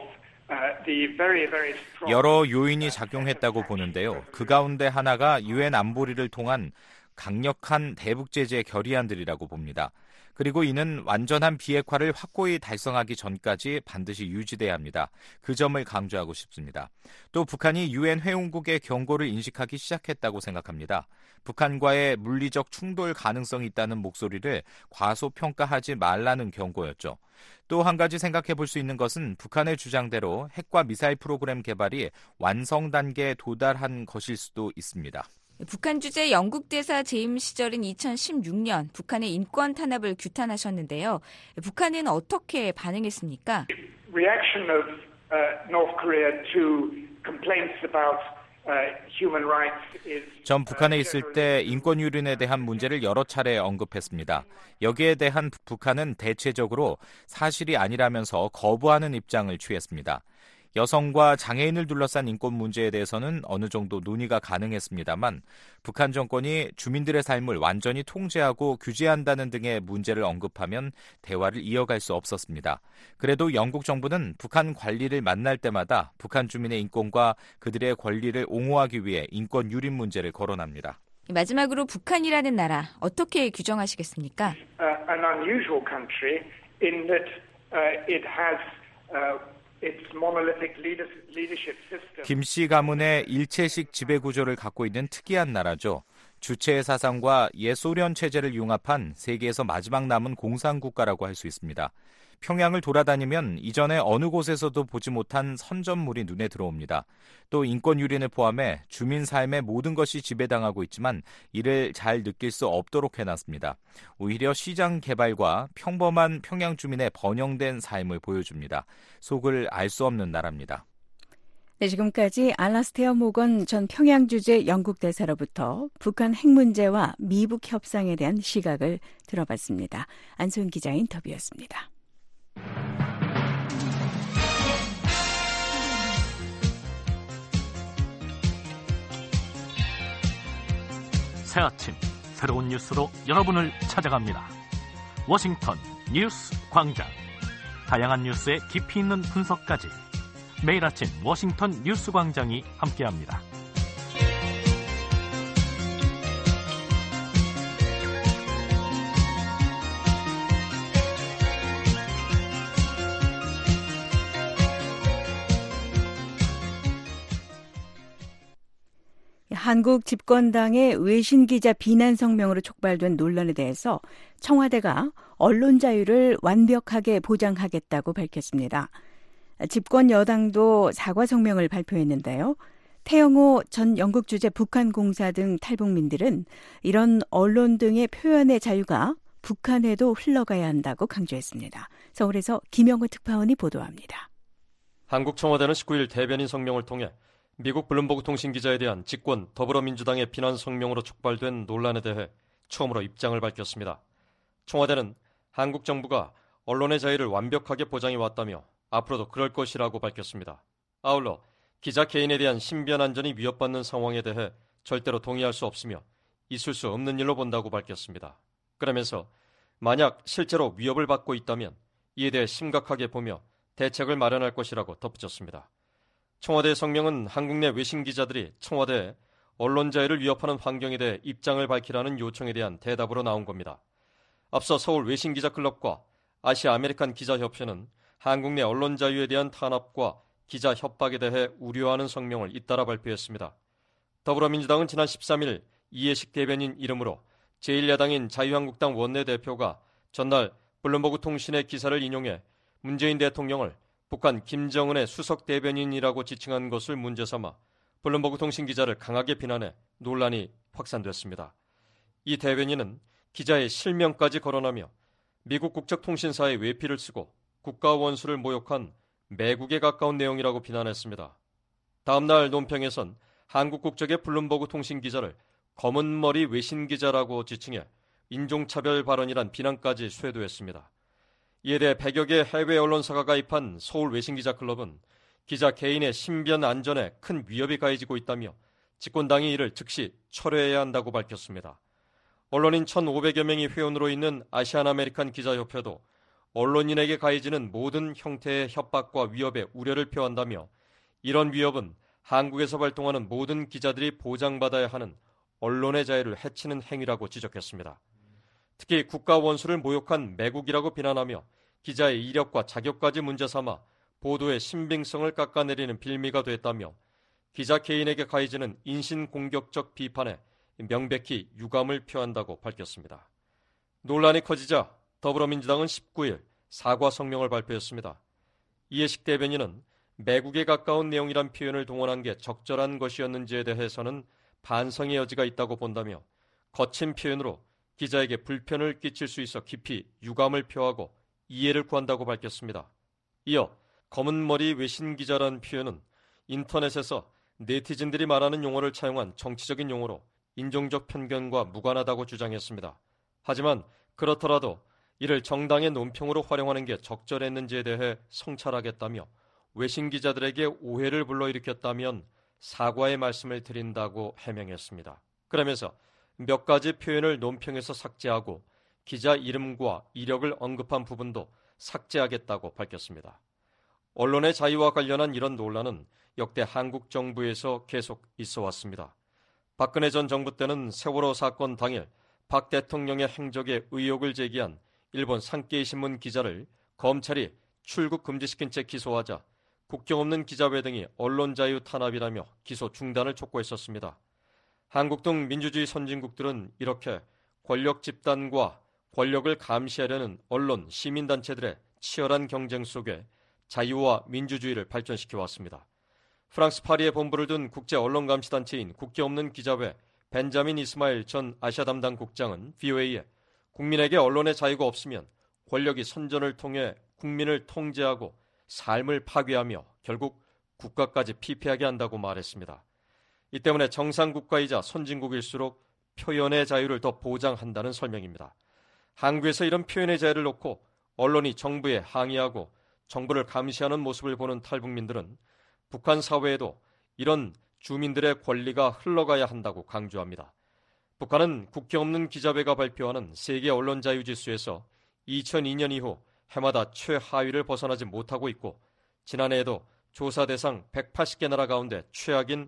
여러 요인이 작용했다고 보는데요. 그 가운데 하나가 유엔 안보리를 통한 강력한 대북 제재 결의안들이라고 봅니다. 그리고 이는 완전한 비핵화를 확고히 달성하기 전까지 반드시 유지돼야 합니다. 그 점을 강조하고 싶습니다. 또 북한이 유엔 회원국의 경고를 인식하기 시작했다고 생각합니다. 북한과의 물리적 충돌 가능성이 있다는 목소리를 과소평가하지 말라는 경고였죠. 또 한 가지 생각해 볼 수 있는 것은 북한의 주장대로 핵과 미사일 프로그램 개발이 완성 단계에 도달한 것일 수도 있습니다. 북한 주재 영국 대사 재임 시절인 2016년 북한의 인권 탄압을 규탄하셨는데요. 북한은 어떻게 반응했습니까? Reaction of North Korea to complaints about human rights is 전 북한에 있을 때 인권 유린에 대한 문제를 여러 차례 언급했습니다. 여기에 대한 북한은 대체적으로 사실이 아니라면서 거부하는 입장을 취했습니다. 여성과 장애인을 둘러싼 인권 문제에 대해서는 어느 정도 논의가 가능했습니다만 북한 정권이 주민들의 삶을 완전히 통제하고 규제한다는 등의 문제를 언급하면 대화를 이어갈 수 없었습니다. 그래도 영국 정부는 북한 관리를 만날 때마다 북한 주민의 인권과 그들의 권리를 옹호하기 위해 인권 유린 문제를 거론합니다. 마지막으로 북한이라는 나라 어떻게 규정하시겠습니까? An unusual country in that it has 김씨 가문의 일체식 지배 구조를 갖고 있는 특이한 나라죠. 주체의 사상과 옛소련 체제를 융합한 세계에서 마지막 남은 공산국가라고 할 수 있습니다. 평양을 돌아다니면 이전에 어느 곳에서도 보지 못한 선전물이 눈에 들어옵니다. 또 인권 유린을 포함해 주민 삶의 모든 것이 지배당하고 있지만 이를 잘 느낄 수 없도록 해놨습니다. 오히려 시장 개발과 평범한 평양 주민의 번영된 삶을 보여줍니다. 속을 알 수 없는 나라입니다. 네, 지금까지 알라스테어 모건 전 평양 주재 영국 대사로부터 북한 핵 문제와 미북 협상에 대한 시각을 들어봤습니다. 안소영 기자의 인터뷰였습니다. 새 아침 새로운 뉴스로 여러분을 찾아갑니다. 워싱턴 뉴스 광장. 다양한 뉴스의 깊이 있는 분석까지 매일 아침 워싱턴 뉴스 광장이 함께합니다. 한국 집권당의 외신 기자 비난 성명으로 촉발된 논란에 대해서 청와대가 언론 자유를 완벽하게 보장하겠다고 밝혔습니다. 집권 여당도 사과 성명을 발표했는데요. 태영호 전 영국 주재 북한 공사 등 탈북민들은 이런 언론 등의 표현의 자유가 북한에도 흘러가야 한다고 강조했습니다. 서울에서 김영호 특파원이 보도합니다. 한국 청와대는 19일 대변인 성명을 통해 미국 블룸버그 통신 기자에 대한 집권 더불어민주당의 비난 성명으로 촉발된 논란에 대해 처음으로 입장을 밝혔습니다. 청와대는 한국 정부가 언론의 자유를 완벽하게 보장해 왔다며 앞으로도 그럴 것이라고 밝혔습니다. 아울러 기자 개인에 대한 신변 안전이 위협받는 상황에 대해 절대로 동의할 수 없으며 있을 수 없는 일로 본다고 밝혔습니다. 그러면서 만약 실제로 위협을 받고 있다면 이에 대해 심각하게 보며 대책을 마련할 것이라고 덧붙였습니다. 청와대 성명은 한국 내 외신 기자들이 청와대에 언론 자유를 위협하는 환경에 대해 입장을 밝히라는 요청에 대한 대답으로 나온 겁니다. 앞서 서울 외신기자클럽과 아시아 아메리칸 기자협회는 한국 내 언론 자유에 대한 탄압과 기자 협박에 대해 우려하는 성명을 잇따라 발표했습니다. 더불어민주당은 지난 13일 이해식 대변인 이름으로 제1야당인 자유한국당 원내대표가 전날 블룸버그 통신의 기사를 인용해 문재인 대통령을 북한 김정은의 수석 대변인이라고 지칭한 것을 문제 삼아 블룸버그 통신 기자를 강하게 비난해 논란이 확산됐습니다. 이 대변인은 기자의 실명까지 거론하며 미국 국적통신사의 외피를 쓰고 국가 원수를 모욕한 매국에 가까운 내용이라고 비난했습니다. 다음 날 논평에선 한국 국적의 블룸버그 통신 기자를 검은머리 외신 기자라고 지칭해 인종차별 발언이란 비난까지 쇄도했습니다. 이에 대해 100여 개 해외 언론사가 가입한 서울 외신기자클럽은 기자 개인의 신변 안전에 큰 위협이 가해지고 있다며 집권당이 이를 즉시 철회해야 한다고 밝혔습니다. 언론인 1,500여 명이 회원으로 있는 아시안 아메리칸 기자협회도 언론인에게 가해지는 모든 형태의 협박과 위협에 우려를 표한다며 이런 위협은 한국에서 활동하는 모든 기자들이 보장받아야 하는 언론의 자유를 해치는 행위라고 지적했습니다. 특히 국가 원수를 모욕한 매국이라고 비난하며 기자의 이력과 자격까지 문제 삼아 보도의 신빙성을 깎아내리는 빌미가 됐다며 기자 개인에게 가해지는 인신공격적 비판에 명백히 유감을 표한다고 밝혔습니다. 논란이 커지자 더불어민주당은 19일 사과 성명을 발표했습니다. 이해식 대변인은 매국에 가까운 내용이란 표현을 동원한 게 적절한 것이었는지에 대해서는 반성의 여지가 있다고 본다며 거친 표현으로 기자에게 불편을 끼칠 수 있어 깊이 유감을 표하고 이해를 구한다고 밝혔습니다. 이어 검은머리 외신기자라는 표현은 인터넷에서 네티즌들이 말하는 용어를 차용한 정치적인 용어로 인종적 편견과 무관하다고 주장했습니다. 하지만 그렇더라도 이를 정당의 논평으로 활용하는 게 적절했는지에 대해 성찰하겠다며 외신기자들에게 오해를 불러일으켰다면 사과의 말씀을 드린다고 해명했습니다. 그러면서 몇 가지 표현을 논평에서 삭제하고 기자 이름과 이력을 언급한 부분도 삭제하겠다고 밝혔습니다. 언론의 자유와 관련한 이런 논란은 역대 한국 정부에서 계속 있어 왔습니다. 박근혜 전 정부 때는 세월호 사건 당일 박 대통령의 행적에 의혹을 제기한 일본 산케이 신문 기자를 검찰이 출국 금지시킨 채 기소하자 국경 없는 기자회 등이 언론 자유 탄압이라며 기소 중단을 촉구했었습니다. 한국 등 민주주의 선진국들은 이렇게 권력 집단과 권력을 감시하려는 언론, 시민단체들의 치열한 경쟁 속에 자유와 민주주의를 발전시켜 왔습니다. 프랑스 파리에 본부를 둔 국제 언론 감시 단체인 국경 없는 기자회 벤자민 이스마일 전 아시아 담당 국장은 VOA에 국민에게 언론의 자유가 없으면 권력이 선전을 통해 국민을 통제하고 삶을 파괴하며 결국 국가까지 피폐하게 한다고 말했습니다. 이 때문에 정상국가이자 선진국일수록 표현의 자유를 더 보장한다는 설명입니다. 한국에서 이런 표현의 자유를 놓고 언론이 정부에 항의하고 정부를 감시하는 모습을 보는 탈북민들은 북한 사회에도 이런 주민들의 권리가 흘러가야 한다고 강조합니다. 북한은 국경 없는 기자회가 발표하는 세계 언론 자유 지수에서 2002년 이후 해마다 최하위를 벗어나지 못하고 있고 지난해에도 조사 대상 180개 나라 가운데 최악인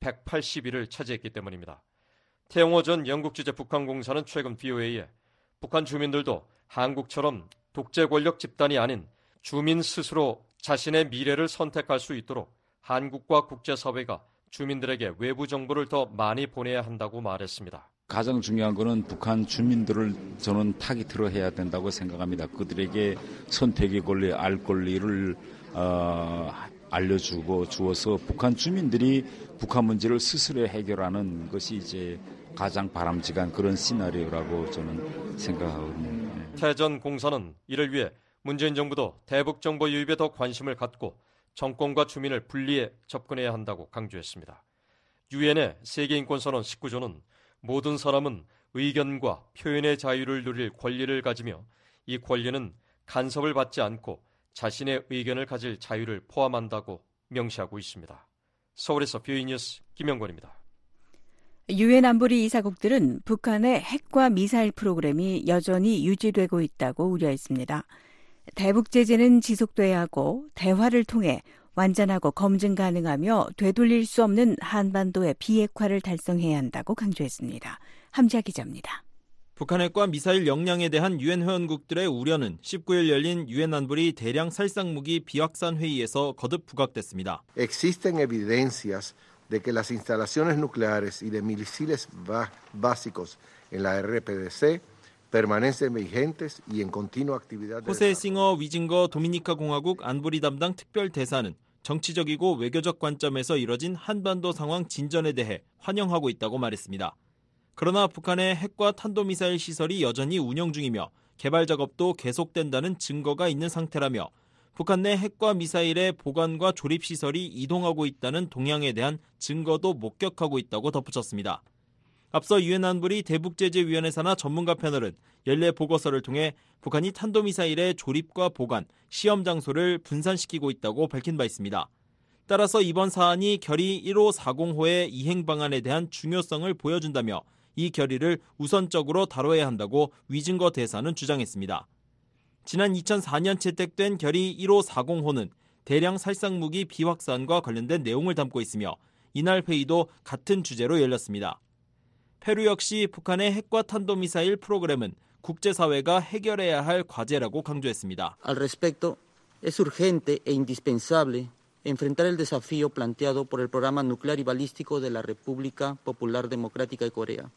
181위를 차지했기 때문입니다. 태영호 전 영국 주재 북한공사는 최근 VOA에 북한 주민들도 한국처럼 독재 권력 집단이 아닌 주민 스스로 자신의 미래를 선택할 수 있도록 한국과 국제사회가 주민들에게 외부 정보를 더 많이 보내야 한다고 말했습니다. 가장 중요한 것은 북한 주민들을 저는 타깃으로 해야 된다고 생각합니다. 그들에게 선택의 권리, 알 권리를 알려주고 주어서 북한 주민들이 북한 문제를 스스로 해결하는 것이 이제 가장 바람직한 그런 시나리오라고 저는 생각하거든요. 태 전 공사는 이를 위해 문재인 정부도 대북 정보 유입에 더 관심을 갖고 정권과 주민을 분리해 접근해야 한다고 강조했습니다. 유엔의 세계인권선언 19조는 모든 사람은 의견과 표현의 자유를 누릴 권리를 가지며 이 권리는 간섭을 받지 않고 자신의 의견을 가질 자유를 포함한다고 명시하고 있습니다. 서울에서 VOA 뉴스 김영권입니다. 유엔 안보리 이사국들은 북한의 핵과 미사일 프로그램이 여전히 유지되고 있다고 우려했습니다. 대북 제재는 지속돼야 하고 대화를 통해 완전하고 검증 가능하며 되돌릴 수 없는 한반도의 비핵화를 달성해야 한다고 강조했습니다. 함지아 기자입니다. 북한 핵과 미사일 역량에 대한 유엔 회원국들의 우려는 19일 열린 유엔 안보리 대량 살상무기 비확산 회의에서 거듭 부각됐습니다. Existen evidencias de que las instalaciones nucleares y de misiles básicos en la RPDC permanecen vigentes y en continua actividad. 호세 싱어 위징거 도미니카 공화국 안보리 담당 특별 대사는 정치적이고 외교적 관점에서 이뤄진 한반도 상황 진전에 대해 환영하고 있다고 말했습니다. 그러나 북한의 핵과 탄도미사일 시설이 여전히 운영 중이며 개발 작업도 계속된다는 증거가 있는 상태라며 북한 내 핵과 미사일의 보관과 조립 시설이 이동하고 있다는 동향에 대한 증거도 목격하고 있다고 덧붙였습니다. 앞서 유엔 안보리 대북제재위원회 산하 전문가 패널은 연례 보고서를 통해 북한이 탄도미사일의 조립과 보관, 시험 장소를 분산시키고 있다고 밝힌 바 있습니다. 따라서 이번 사안이 결의 1540호의 이행 방안에 대한 중요성을 보여준다며 이 결의를 우선적으로 다뤄야 한다고 위징거 대사는 주장했습니다. 지난 2004년 채택된 결의 1540호는 대량 살상무기 비확산과 관련된 내용을 담고 있으며 이날 회의도 같은 주제로 열렸습니다. 페루 역시 북한의 핵과 탄도미사일 프로그램은 국제사회가 해결해야 할 과제라고 강조했습니다. Al respecto, es urgente e indispensable enfrentar el desafío planteado por el programa nuclear y balístico de la República Popular Democrática de Corea.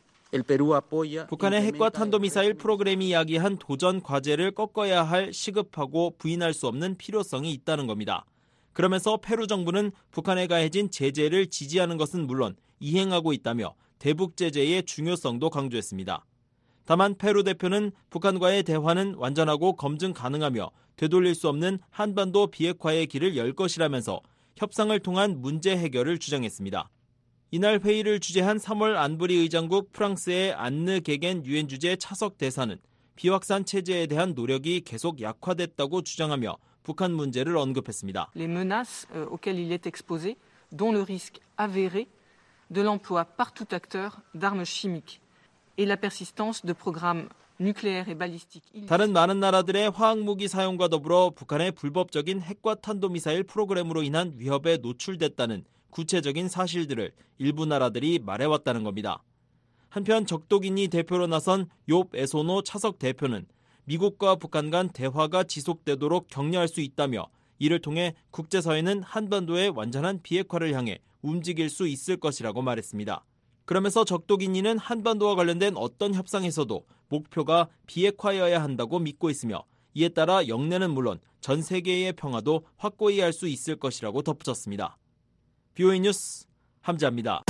북한의 핵과 탄도미사일 프로그램이 야기한 도전 과제를 꺾어야 할 시급하고 부인할 수 없는 필요성이 있다는 겁니다. 그러면서 페루 정부는 북한에 가해진 제재를 지지하는 것은 물론 이행하고 있다며 대북 제재의 중요성도 강조했습니다. 다만 페루 대표는 북한과의 대화는 완전하고 검증 가능하며 되돌릴 수 없는 한반도 비핵화의 길을 열 것이라면서 협상을 통한 문제 해결을 주장했습니다. 이날 회의를 주재한 3월 안보리 의장국 프랑스의 안느 게겐 유엔 주재 차석 대사는 비확산 체제에 대한 노력이 계속 약화됐다고 주장하며 북한 문제를 언급했습니다. Les menaces auxquelles il est exposé, dont le risque avéré de l'emploi par tout acteur d'armes chimiques et la persistance de programmes nucléaires et balistiques. 다른 많은 나라들의 화학무기 사용과 더불어 북한의 불법적인 핵과 탄도미사일 프로그램으로 인한 위협에 노출됐다는 구체적인 사실들을 일부 나라들이 말해왔다는 겁니다. 한편 적도기니 대표로 나선 욥 에소노 차석 대표는 미국과 북한 간 대화가 지속되도록 격려할 수 있다며 이를 통해 국제사회는 한반도의 완전한 비핵화를 향해 움직일 수 있을 것이라고 말했습니다. 그러면서 적도기니는 한반도와 관련된 어떤 협상에서도 목표가 비핵화여야 한다고 믿고 있으며 이에 따라 영내는 물론 전 세계의 평화도 확고히 할 수 있을 것이라고 덧붙였습니다. BOA 뉴스 함지아입니다.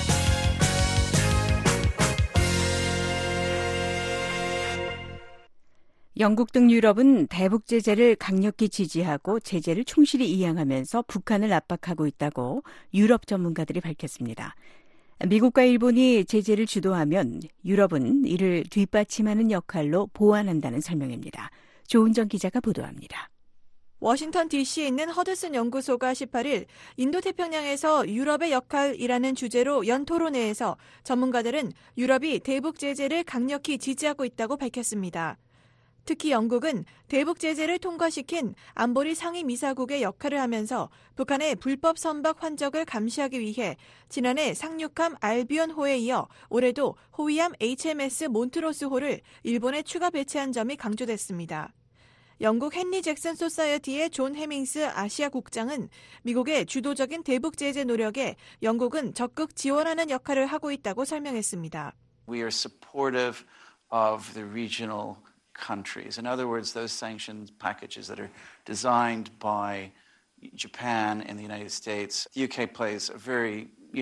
영국 등 유럽은 대북 제재를 강력히 지지하고 제재를 충실히 이행하면서 북한을 압박하고 있다고 유럽 전문가들이 밝혔습니다. 미국과 일본이 제재를 주도하면 유럽은 이를 뒷받침하는 역할로 보완한다는 설명입니다. 조은정 기자가 보도합니다. 워싱턴 DC에 있는 허드슨 연구소가 18일 인도태평양에서 유럽의 역할이라는 주제로 연 토론회에서 전문가들은 유럽이 대북 제재를 강력히 지지하고 있다고 밝혔습니다. 특히 영국은 대북 제재를 통과시킨 안보리 상임이사국의 역할을 하면서 북한의 불법 선박 환적을 감시하기 위해 지난해 상륙함 알비온호에 이어 올해도 호위함 HMS 몬트로스호를 일본에 추가 배치한 점이 강조됐습니다. 영국 헨리 잭슨 소사이어티의 존 해밍스 아시아 국장은 미국의 주도적인 대북 제재 노력에 영국은 적극 지원하는 역할을 하고 있다고 설명했습니다. We are supportive of the regional countries. In other words, those sanctions packages that are designed by Japan and the United States. The UK plays a very,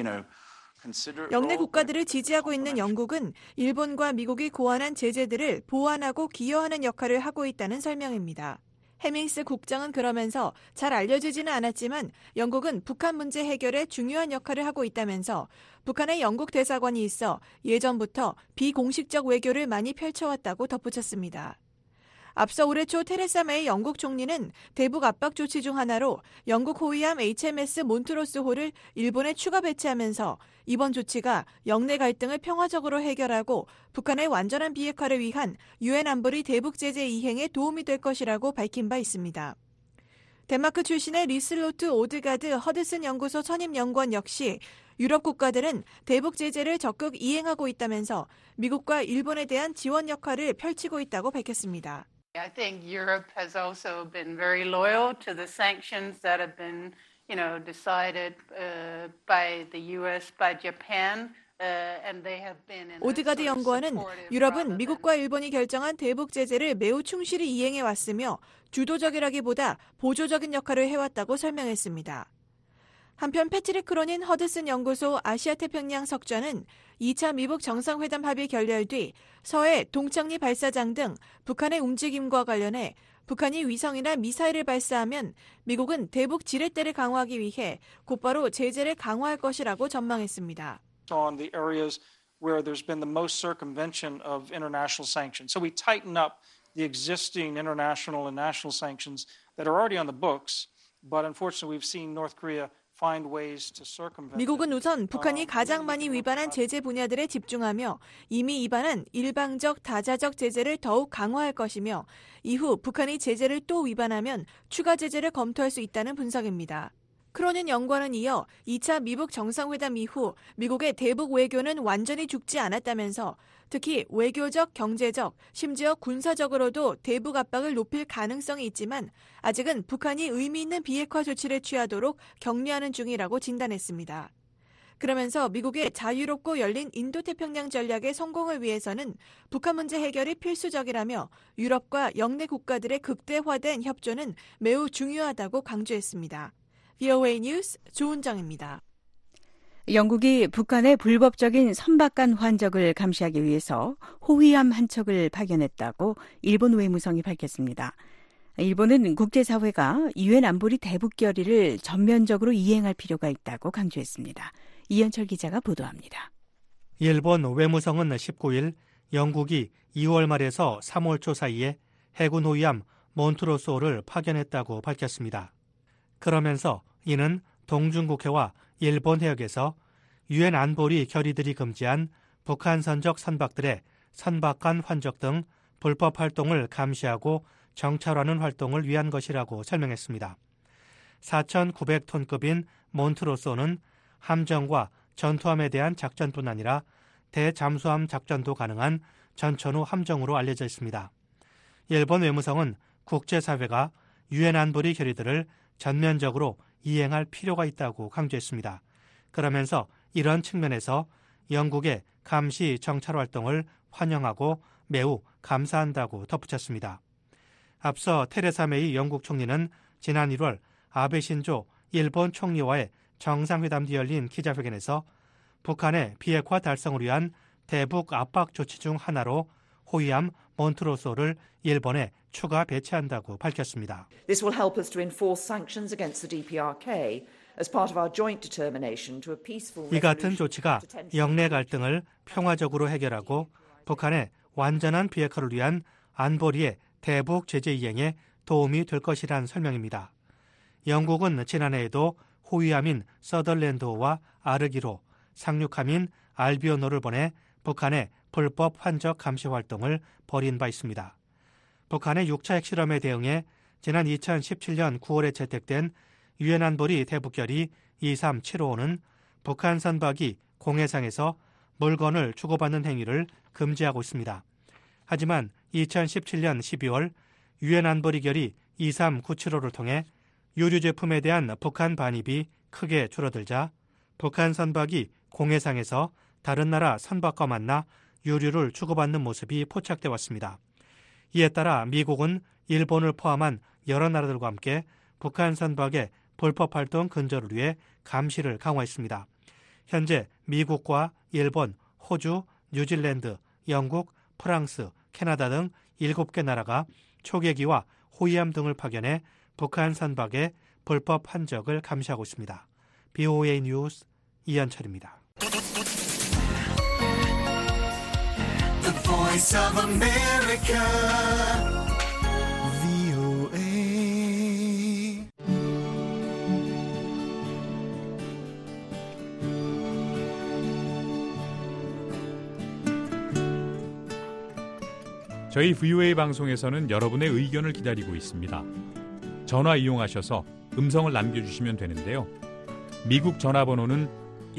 영내 국가들을 지지하고 있는 영국은 일본과 미국이 고안한 제재들을 보완하고 기여하는 역할을 하고 있다는 설명입니다. 해밍스 국장은 그러면서 잘 알려지지는 않았지만 영국은 북한 문제 해결에 중요한 역할을 하고 있다면서 북한의 영국 대사관이 있어 예전부터 비공식적 외교를 많이 펼쳐왔다고 덧붙였습니다. 앞서 올해 초 테레사 메이 영국 총리는 대북 압박 조치 중 하나로 영국 호위함 HMS 몬트로스호를 일본에 추가 배치하면서 이번 조치가 영내 갈등을 평화적으로 해결하고 북한의 완전한 비핵화를 위한 유엔 안보리 대북 제재 이행에 도움이 될 것이라고 밝힌 바 있습니다. 덴마크 출신의 리슬로트 오드가드 허드슨 연구소 선임 연구원 역시 유럽 국가들은 대북 제재를 적극 이행하고 있다면서 미국과 일본에 대한 지원 역할을 펼치고 있다고 밝혔습니다. I think Europe has also been very loyal to the sanctions that have been, decided by the U.S., by Japan. 오드가드 연구원은 유럽은 미국과 일본이 결정한 대북 제재를 매우 충실히 이행해 왔으며 주도적이라기보다 보조적인 역할을 해왔다고 설명했습니다. 한편 패트릭 크로닌 허드슨 연구소 아시아태평양 석좌는 2차 미북 정상회담 합의 결렬 뒤 서해 동창리 발사장 등 북한의 움직임과 관련해 북한이 위성이나 미사일을 발사하면 미국은 대북 지렛대를 강화하기 위해 곧바로 제재를 강화할 것이라고 전망했습니다. On the areas where there's been the most circumvention of international sanctions. So we tighten up the existing international and national sanctions that are already on the books, but unfortunately we've seen North Korea find ways to circumvent. 미국은 우선 북한이 가장 많이 위반한 제재 분야들에 집중하며 이미 위반한 일방적 다자적 제재를 더욱 강화할 것이며 이후 북한이 제재를 또 위반하면 추가 제재를 검토할 수 있다는 분석입니다. 크로닌 연구원은 이어 2차 미북 정상회담 이후 미국의 대북 외교는 완전히 죽지 않았다면서 특히 외교적, 경제적, 심지어 군사적으로도 대북 압박을 높일 가능성이 있지만 아직은 북한이 의미 있는 비핵화 조치를 취하도록 격려하는 중이라고 진단했습니다. 그러면서 미국의 자유롭고 열린 인도태평양 전략의 성공을 위해서는 북한 문제 해결이 필수적이라며 유럽과 영내 국가들의 극대화된 협조는 매우 중요하다고 강조했습니다. VOA 뉴스 조은정입니다. 영국이 북한의 불법적인 선박간 환적을 감시하기 위해서 호위함 한 척을 파견했다고 일본 외무성이 밝혔습니다. 일본은 국제사회가 유엔 안보리 대북 결의를 전면적으로 이행할 필요가 있다고 강조했습니다. 이현철 기자가 보도합니다. 일본 외무성은 19일 영국이 2월 말에서 3월 초 사이에 해군 호위함 몬트로소를 파견했다고 밝혔습니다. 그러면서 이는 동중국해와 일본 해역에서 유엔 안보리 결의들이 금지한 북한 선적 선박들의 선박간 환적 등 불법 활동을 감시하고 정찰하는 활동을 위한 것이라고 설명했습니다. 4,900톤급인 몬트로소는 함정과 전투함에 대한 작전뿐 아니라 대잠수함 작전도 가능한 전천후 함정으로 알려져 있습니다. 일본 외무성은 국제사회가 유엔 안보리 결의들을 전면적으로 이행할 필요가 있다고 강조했습니다. 그러면서 이런 측면에서 영국의 감시 정찰 활동을 환영하고 매우 감사한다고 덧붙였습니다. 앞서 테레사 메이 영국 총리는 지난 1월 아베 신조 일본 총리와의 정상회담 뒤 열린 기자회견에서 북한의 비핵화 달성을 위한 대북 압박 조치 중 하나로 호위함 몬트로소를 일본에 추가 배치한다고 밝혔습니다. This will help us to enforce sanctions against the DPRK as part of our joint determination to a peaceful 이 같은 조치가 영내 갈등을 평화적으로 해결하고 북한의 완전한 비핵화를 위한 안보리의 대북 제재 이행에 도움이 될 것이란 설명입니다. 영국은 지난해에도 호위함인 서덜랜드호와 아르기로, 상륙함인 알비오노를 보내 북한의 불법 환적 감시 활동을 벌인 바 있습니다. 북한의 6차 핵실험에 대응해 지난 2017년 9월에 채택된 유엔 안보리 대북결의 23755는 북한 선박이 공해상에서 물건을 주고받는 행위를 금지하고 있습니다. 하지만 2017년 12월 유엔 안보리 결의 23975를 통해 유류 제품에 대한 북한 반입이 크게 줄어들자 북한 선박이 공해상에서 다른 나라 선박과 만나 유류를 주고받는 모습이 포착돼 왔습니다. 이에 따라 미국은 일본을 포함한 여러 나라들과 함께 북한 선박의 불법 활동 근절을 위해 감시를 강화했습니다. 현재 미국과 일본, 호주, 뉴질랜드, 영국, 프랑스, 캐나다 등 7개 나라가 초계기와 호위함 등을 파견해 북한 선박의 불법 환적을 감시하고 있습니다. BOA 뉴스 이현철입니다. The Voice of America, 저희 VOA 방송에서는 여러분의 의견을 기다리고 있습니다. 전화 이용하셔서 음성을 남겨주시면 되는데요. 미국 전화번호는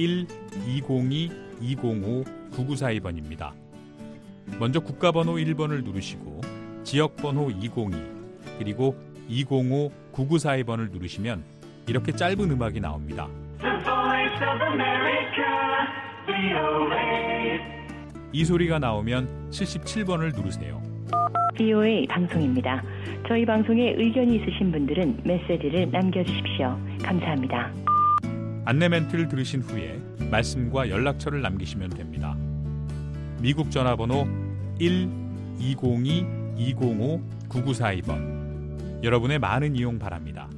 1-202-205-9942번입니다. 먼저 국가번호 1번을 누르시고 지역번호 202 그리고 205-9942번을 누르시면 이렇게 짧은 음악이 나옵니다. 이 소리가 나오면 77번을 누르세요. VOA 방송입니다. 저희 방송에 의견이 있으신 분들은 메시지를 남겨주십시오. 감사합니다. 안내 멘트를 들으신 후에 말씀과 연락처를 남기시면 됩니다. 미국 전화번호 1-202-205-9942번. 여러분의 많은 이용 바랍니다.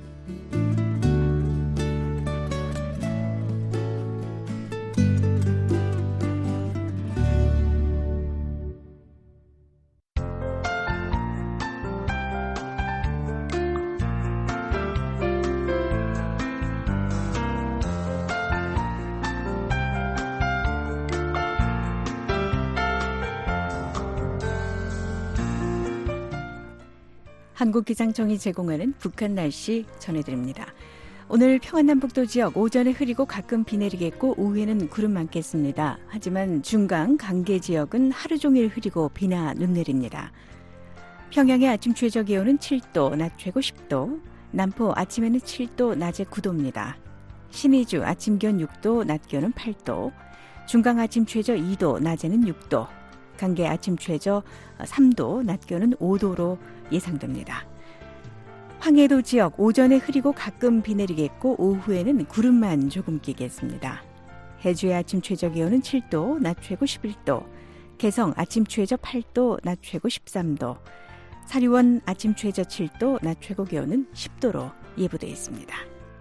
한국기상청이 제공하는 북한 날씨 전해드립니다. 오늘 평안남북도 지역 오전에 흐리고 가끔 비 내리겠고 오후에는 구름 많겠습니다. 하지만 중강, 강계 지역은 하루 종일 흐리고 비나 눈 내립니다. 평양의 아침 최저 기온은 7도, 낮 최고 10도, 남포 아침에는 7도, 낮에 9도입니다. 신의주 아침 기온 6도, 낮 기온은 8도, 중강 아침 최저 2도, 낮에는 6도, 강계 아침 최저 3도, 낮 기온은 5도로 예상됩니다. 황해도 지역 오전에 흐리고 가끔 비 내리겠고 오후에는 구름만 조금 끼겠습니다. 해주의 아침 최저 기온은 7도, 낮 최고 11도, 개성 아침 최저 8도, 낮 최고 13도, 사리원 아침 최저 7도, 낮 최고 기온은 10도로 예보되어 있습니다.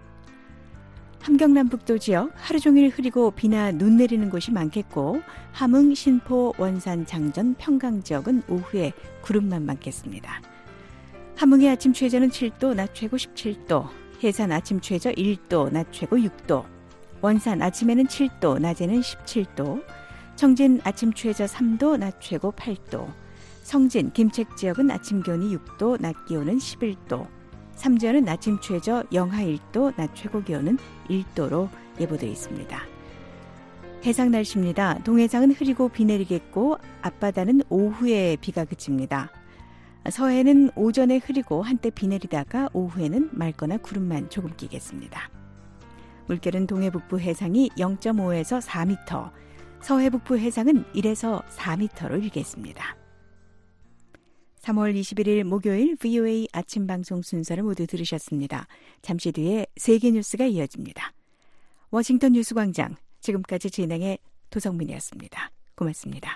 함경남북도 지역 하루 종일 흐리고 비나 눈 내리는 곳이 많겠고 함흥, 신포, 원산, 장전, 평강 지역은 오후에 구름만 많겠습니다. 함흥의 아침 최저는 7도, 낮 최고 17도, 해산 아침 최저 1도, 낮 최고 6도, 원산 아침에는 7도, 낮에는 17도, 청진 아침 최저 3도, 낮 최고 8도, 성진, 김책 지역은 아침 기온이 6도, 낮 기온은 11도, 삼전은 아침 최저 영하 1도, 낮 최고 기온은 1도로 예보되어 있습니다. 해상 날씨입니다. 동해상은 흐리고 비 내리겠고 앞바다는 오후에 비가 그칩니다. 서해는 오전에 흐리고 한때 비 내리다가 오후에는 맑거나 구름만 조금 끼겠습니다. 물결은 동해북부 해상이 0.5에서 4m, 서해북부 해상은 1에서 4m로 일겠습니다. 3월 21일 목요일 VOA 아침 방송 순서를 모두 들으셨습니다. 잠시 뒤에 세계 뉴스가 이어집니다. 워싱턴 뉴스광장, 지금까지 진행의 도성민이었습니다. 고맙습니다.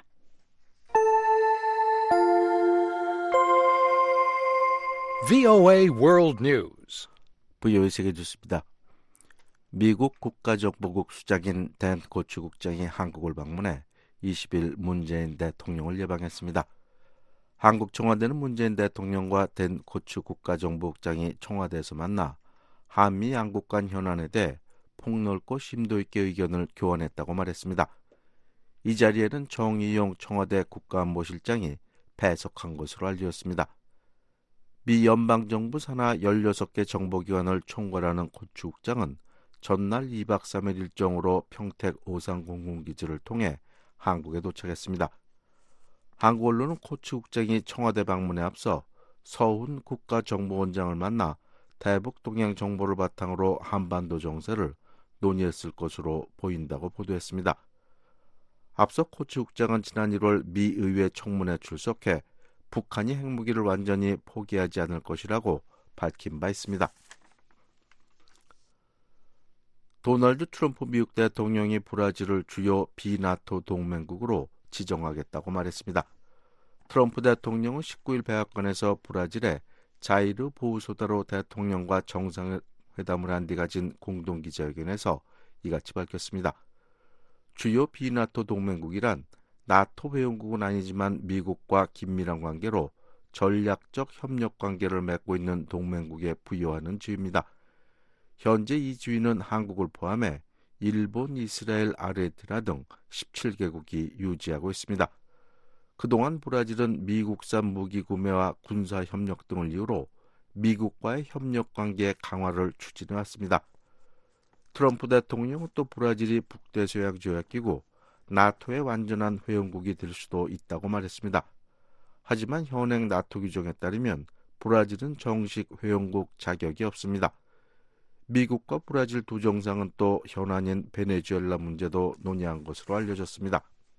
VOA World News. VOA 세계 뉴스입니다. 미국 국가정보국 수장인 댄 코츠 국장이 한국을 방문해 20일 문재인 대통령을 예방했습니다. 한국 청와대는 문재인 대통령과 댄 코츠 국가정보국장이 청와대에서 만나 한미 양국 간 현안에 대해 폭넓고 심도 있게 의견을 교환했다고 말했습니다. 이 자리에는 정의용 청와대 국가안보실장이 배석한 것으로 알려졌습니다. 미 연방정부 산하 16개 정보기관을 총괄하는 코츠 국장은 전날 2박 3일 일정으로 평택 오산공군기지를 통해 한국에 도착했습니다. 한국 언론은 코츠 국장이 청와대 방문에 앞서 서훈 국가정보원장을 만나 대북 동향 정보를 바탕으로 한반도 정세를 논의했을 것으로 보인다고 보도했습니다. 앞서 코츠 국장은 지난 1월 미 의회 청문회에 출석해 북한이 핵무기를 완전히 포기하지 않을 것이라고 밝힌 바 있습니다. 도널드 트럼프 미국 대통령이 브라질을 주요 비나토 동맹국으로 지정하겠다고 말했습니다. 트럼프 대통령은 19일 백악관에서 브라질의 자이르 보우소다로 대통령과 정상회담을 한 뒤 가진 공동기자회견에서 이같이 밝혔습니다. 주요 비나토 동맹국이란 나토 회원국은 아니지만 미국과 긴밀한 관계로 전략적 협력 관계를 맺고 있는 동맹국에 부여하는 지위입니다. 현재 이 지위는 한국을 포함해 일본, 이스라엘, 아르헨티나 등 17개국이 유지하고 있습니다. 그동안 브라질은 미국산 무기 구매와 군사 협력 등을 이유로 미국과의 협력 관계 강화를 추진해왔습니다. 트럼프 대통령은 또 브라질이 북대서양조약기구 나토의 완전한 회원국이 될 수도 있다고 말했습니다. 하지만 현행 나토 규정에 따르면 브라질은 정식 회원국 자격이 없습니다. 미국과 브라질 두 정상은 또 현안인 베네수엘라 문제도 논의한 것으로 알려졌습니다.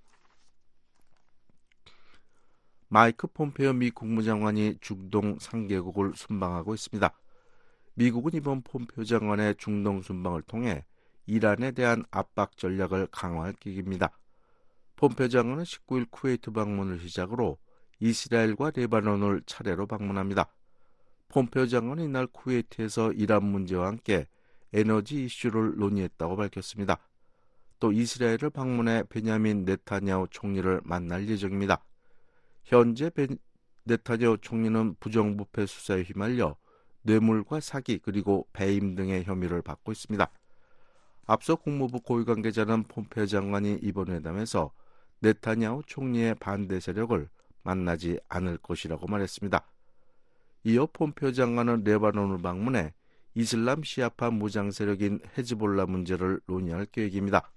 마이크 폼페이오 미 국무장관이 중동 3개국을 순방하고 있습니다. 미국은 이번 폼페이오 장관의 중동 순방을 통해 이란에 대한 압박 전략을 강화할 계획입니다. 폼페이오 장관은 19일 쿠웨이트 방문을 시작으로 이스라엘과 레바논을 차례로 방문합니다. 폼페이오 장관은 이날 쿠웨이트에서 이란 문제와 함께 에너지 이슈를 논의했다고 밝혔습니다. 또 이스라엘을 방문해 베냐민 네타냐후 총리를 만날 예정입니다. 현재 네타냐후 총리는 부정부패 수사에 휘말려 뇌물과 사기 그리고 배임 등의 혐의를 받고 있습니다. 앞서 국무부 고위 관계자는 폼페이오 장관이 이번 회담에서 네타냐후 총리의 반대 세력을 만나지 않을 것이라고 말했습니다. 이어 폼페이오 장관은 레바논을 방문해 이슬람 시아파 무장 세력인 헤즈볼라 문제를 논의할 계획입니다.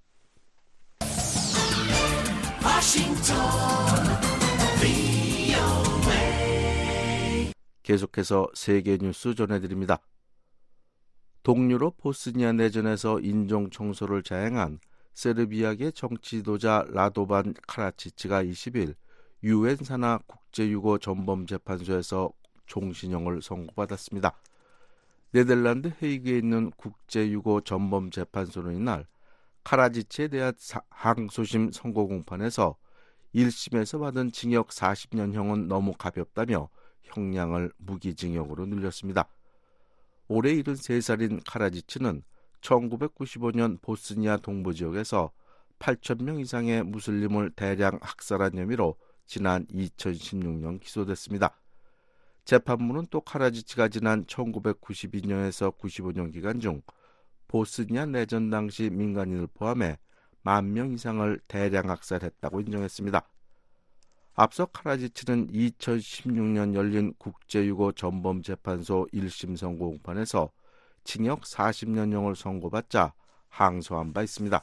계속해서 세계 뉴스 전해드립니다. 동유럽 보스니아 내전에서 인종 청소를 자행한 세르비아계 정치 지도자 라도반 카라치치가 20일 유엔 산하 국제유고 전범재판소에서 종신형을 선고받았습니다. 네덜란드 헤이그에 있는 국제유고 전범재판소는 이날 카라치치에 대한 항소심 선고 공판에서 1심에서 받은 징역 40년형은 너무 가볍다며 형량을 무기징역으로 늘렸습니다. 올해 73살인 카라지치는 1995년 보스니아 동부지역에서 8,000명 이상의 무슬림을 대량 학살한 혐의로 지난 2016년 기소됐습니다. 재판부는 또 카라지치가 지난 1992년에서 95년 기간 중 보스니아 내전 당시 민간인을 포함해 10,000명 이상을 대량 학살했다고 인정했습니다. 앞서 카라지치는 2016년 열린 국제유고 전범재판소 1심 선고 공판에서 징역 40년형을 선고받자 항소한 바 있습니다.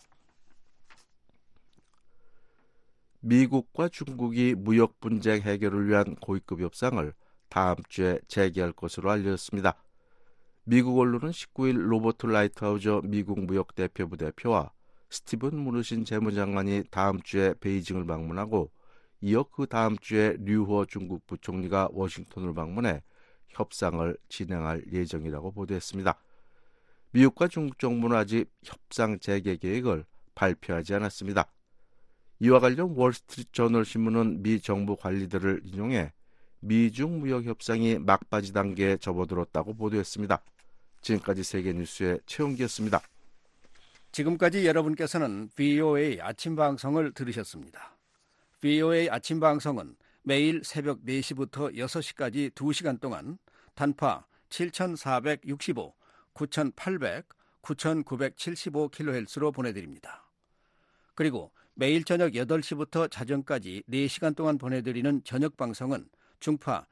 미국과 중국이 무역 분쟁 해결을 위한 고위급 협상을 다음 주에 재개할 것으로 알려졌습니다. 미국 언론은 19일 로버트 라이트하우저 미국 무역대표부 대표와 스티븐 무누신 재무장관이 다음 주에 베이징을 방문하고 이어 그 다음 주에 류호 중국 부총리가 워싱턴을 방문해 협상을 진행할 예정이라고 보도했습니다. 미국과 중국 정부는 아직 협상 재개 계획을 발표하지 않았습니다. 이와 관련 월스트리트 저널 신문은 미 정부 관리들을 인용해 미중 무역 협상이 막바지 단계에 접어들었다고 보도했습니다. 지금까지 세계뉴스의 최용기였습니다. 지금까지 여러분께서는 VOA 아침 방송을 들으셨습니다. VOA 아침 방송은 매일 새벽 4시부터 6시까지 2시간 동안 단파 7,465, 9,800, 9,975kHz로 보내드립니다. 그리고 매일 저녁 8시부터 자정까지 4시간 동안 보내드리는 저녁 방송은 중파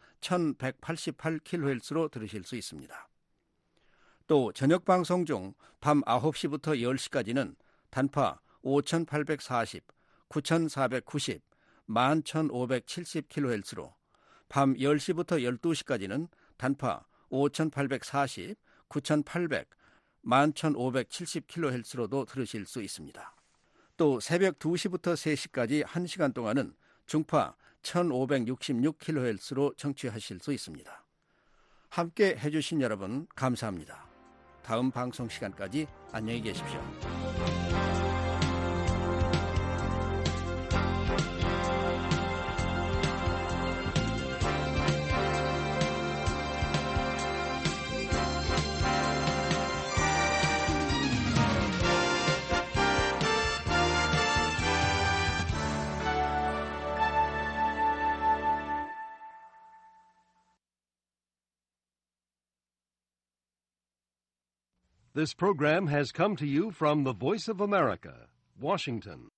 1,188kHz로 들으실 수 있습니다. 또 저녁 방송 중 밤 9시부터 10시까지는 단파 5,840, 9,490, 11,570kHz로 밤 10시부터 12시까지는 단파 5,840, 9,800, 11,570kHz로도 들으실 수 있습니다. 또 새벽 2시부터 3시까지 1시간 동안은 중파 1,566kHz로 청취하실 수 있습니다. 함께 해주신 여러분 감사합니다. 다음 방송 시간까지 안녕히 계십시오. This program has come to you from the Voice of America, Washington.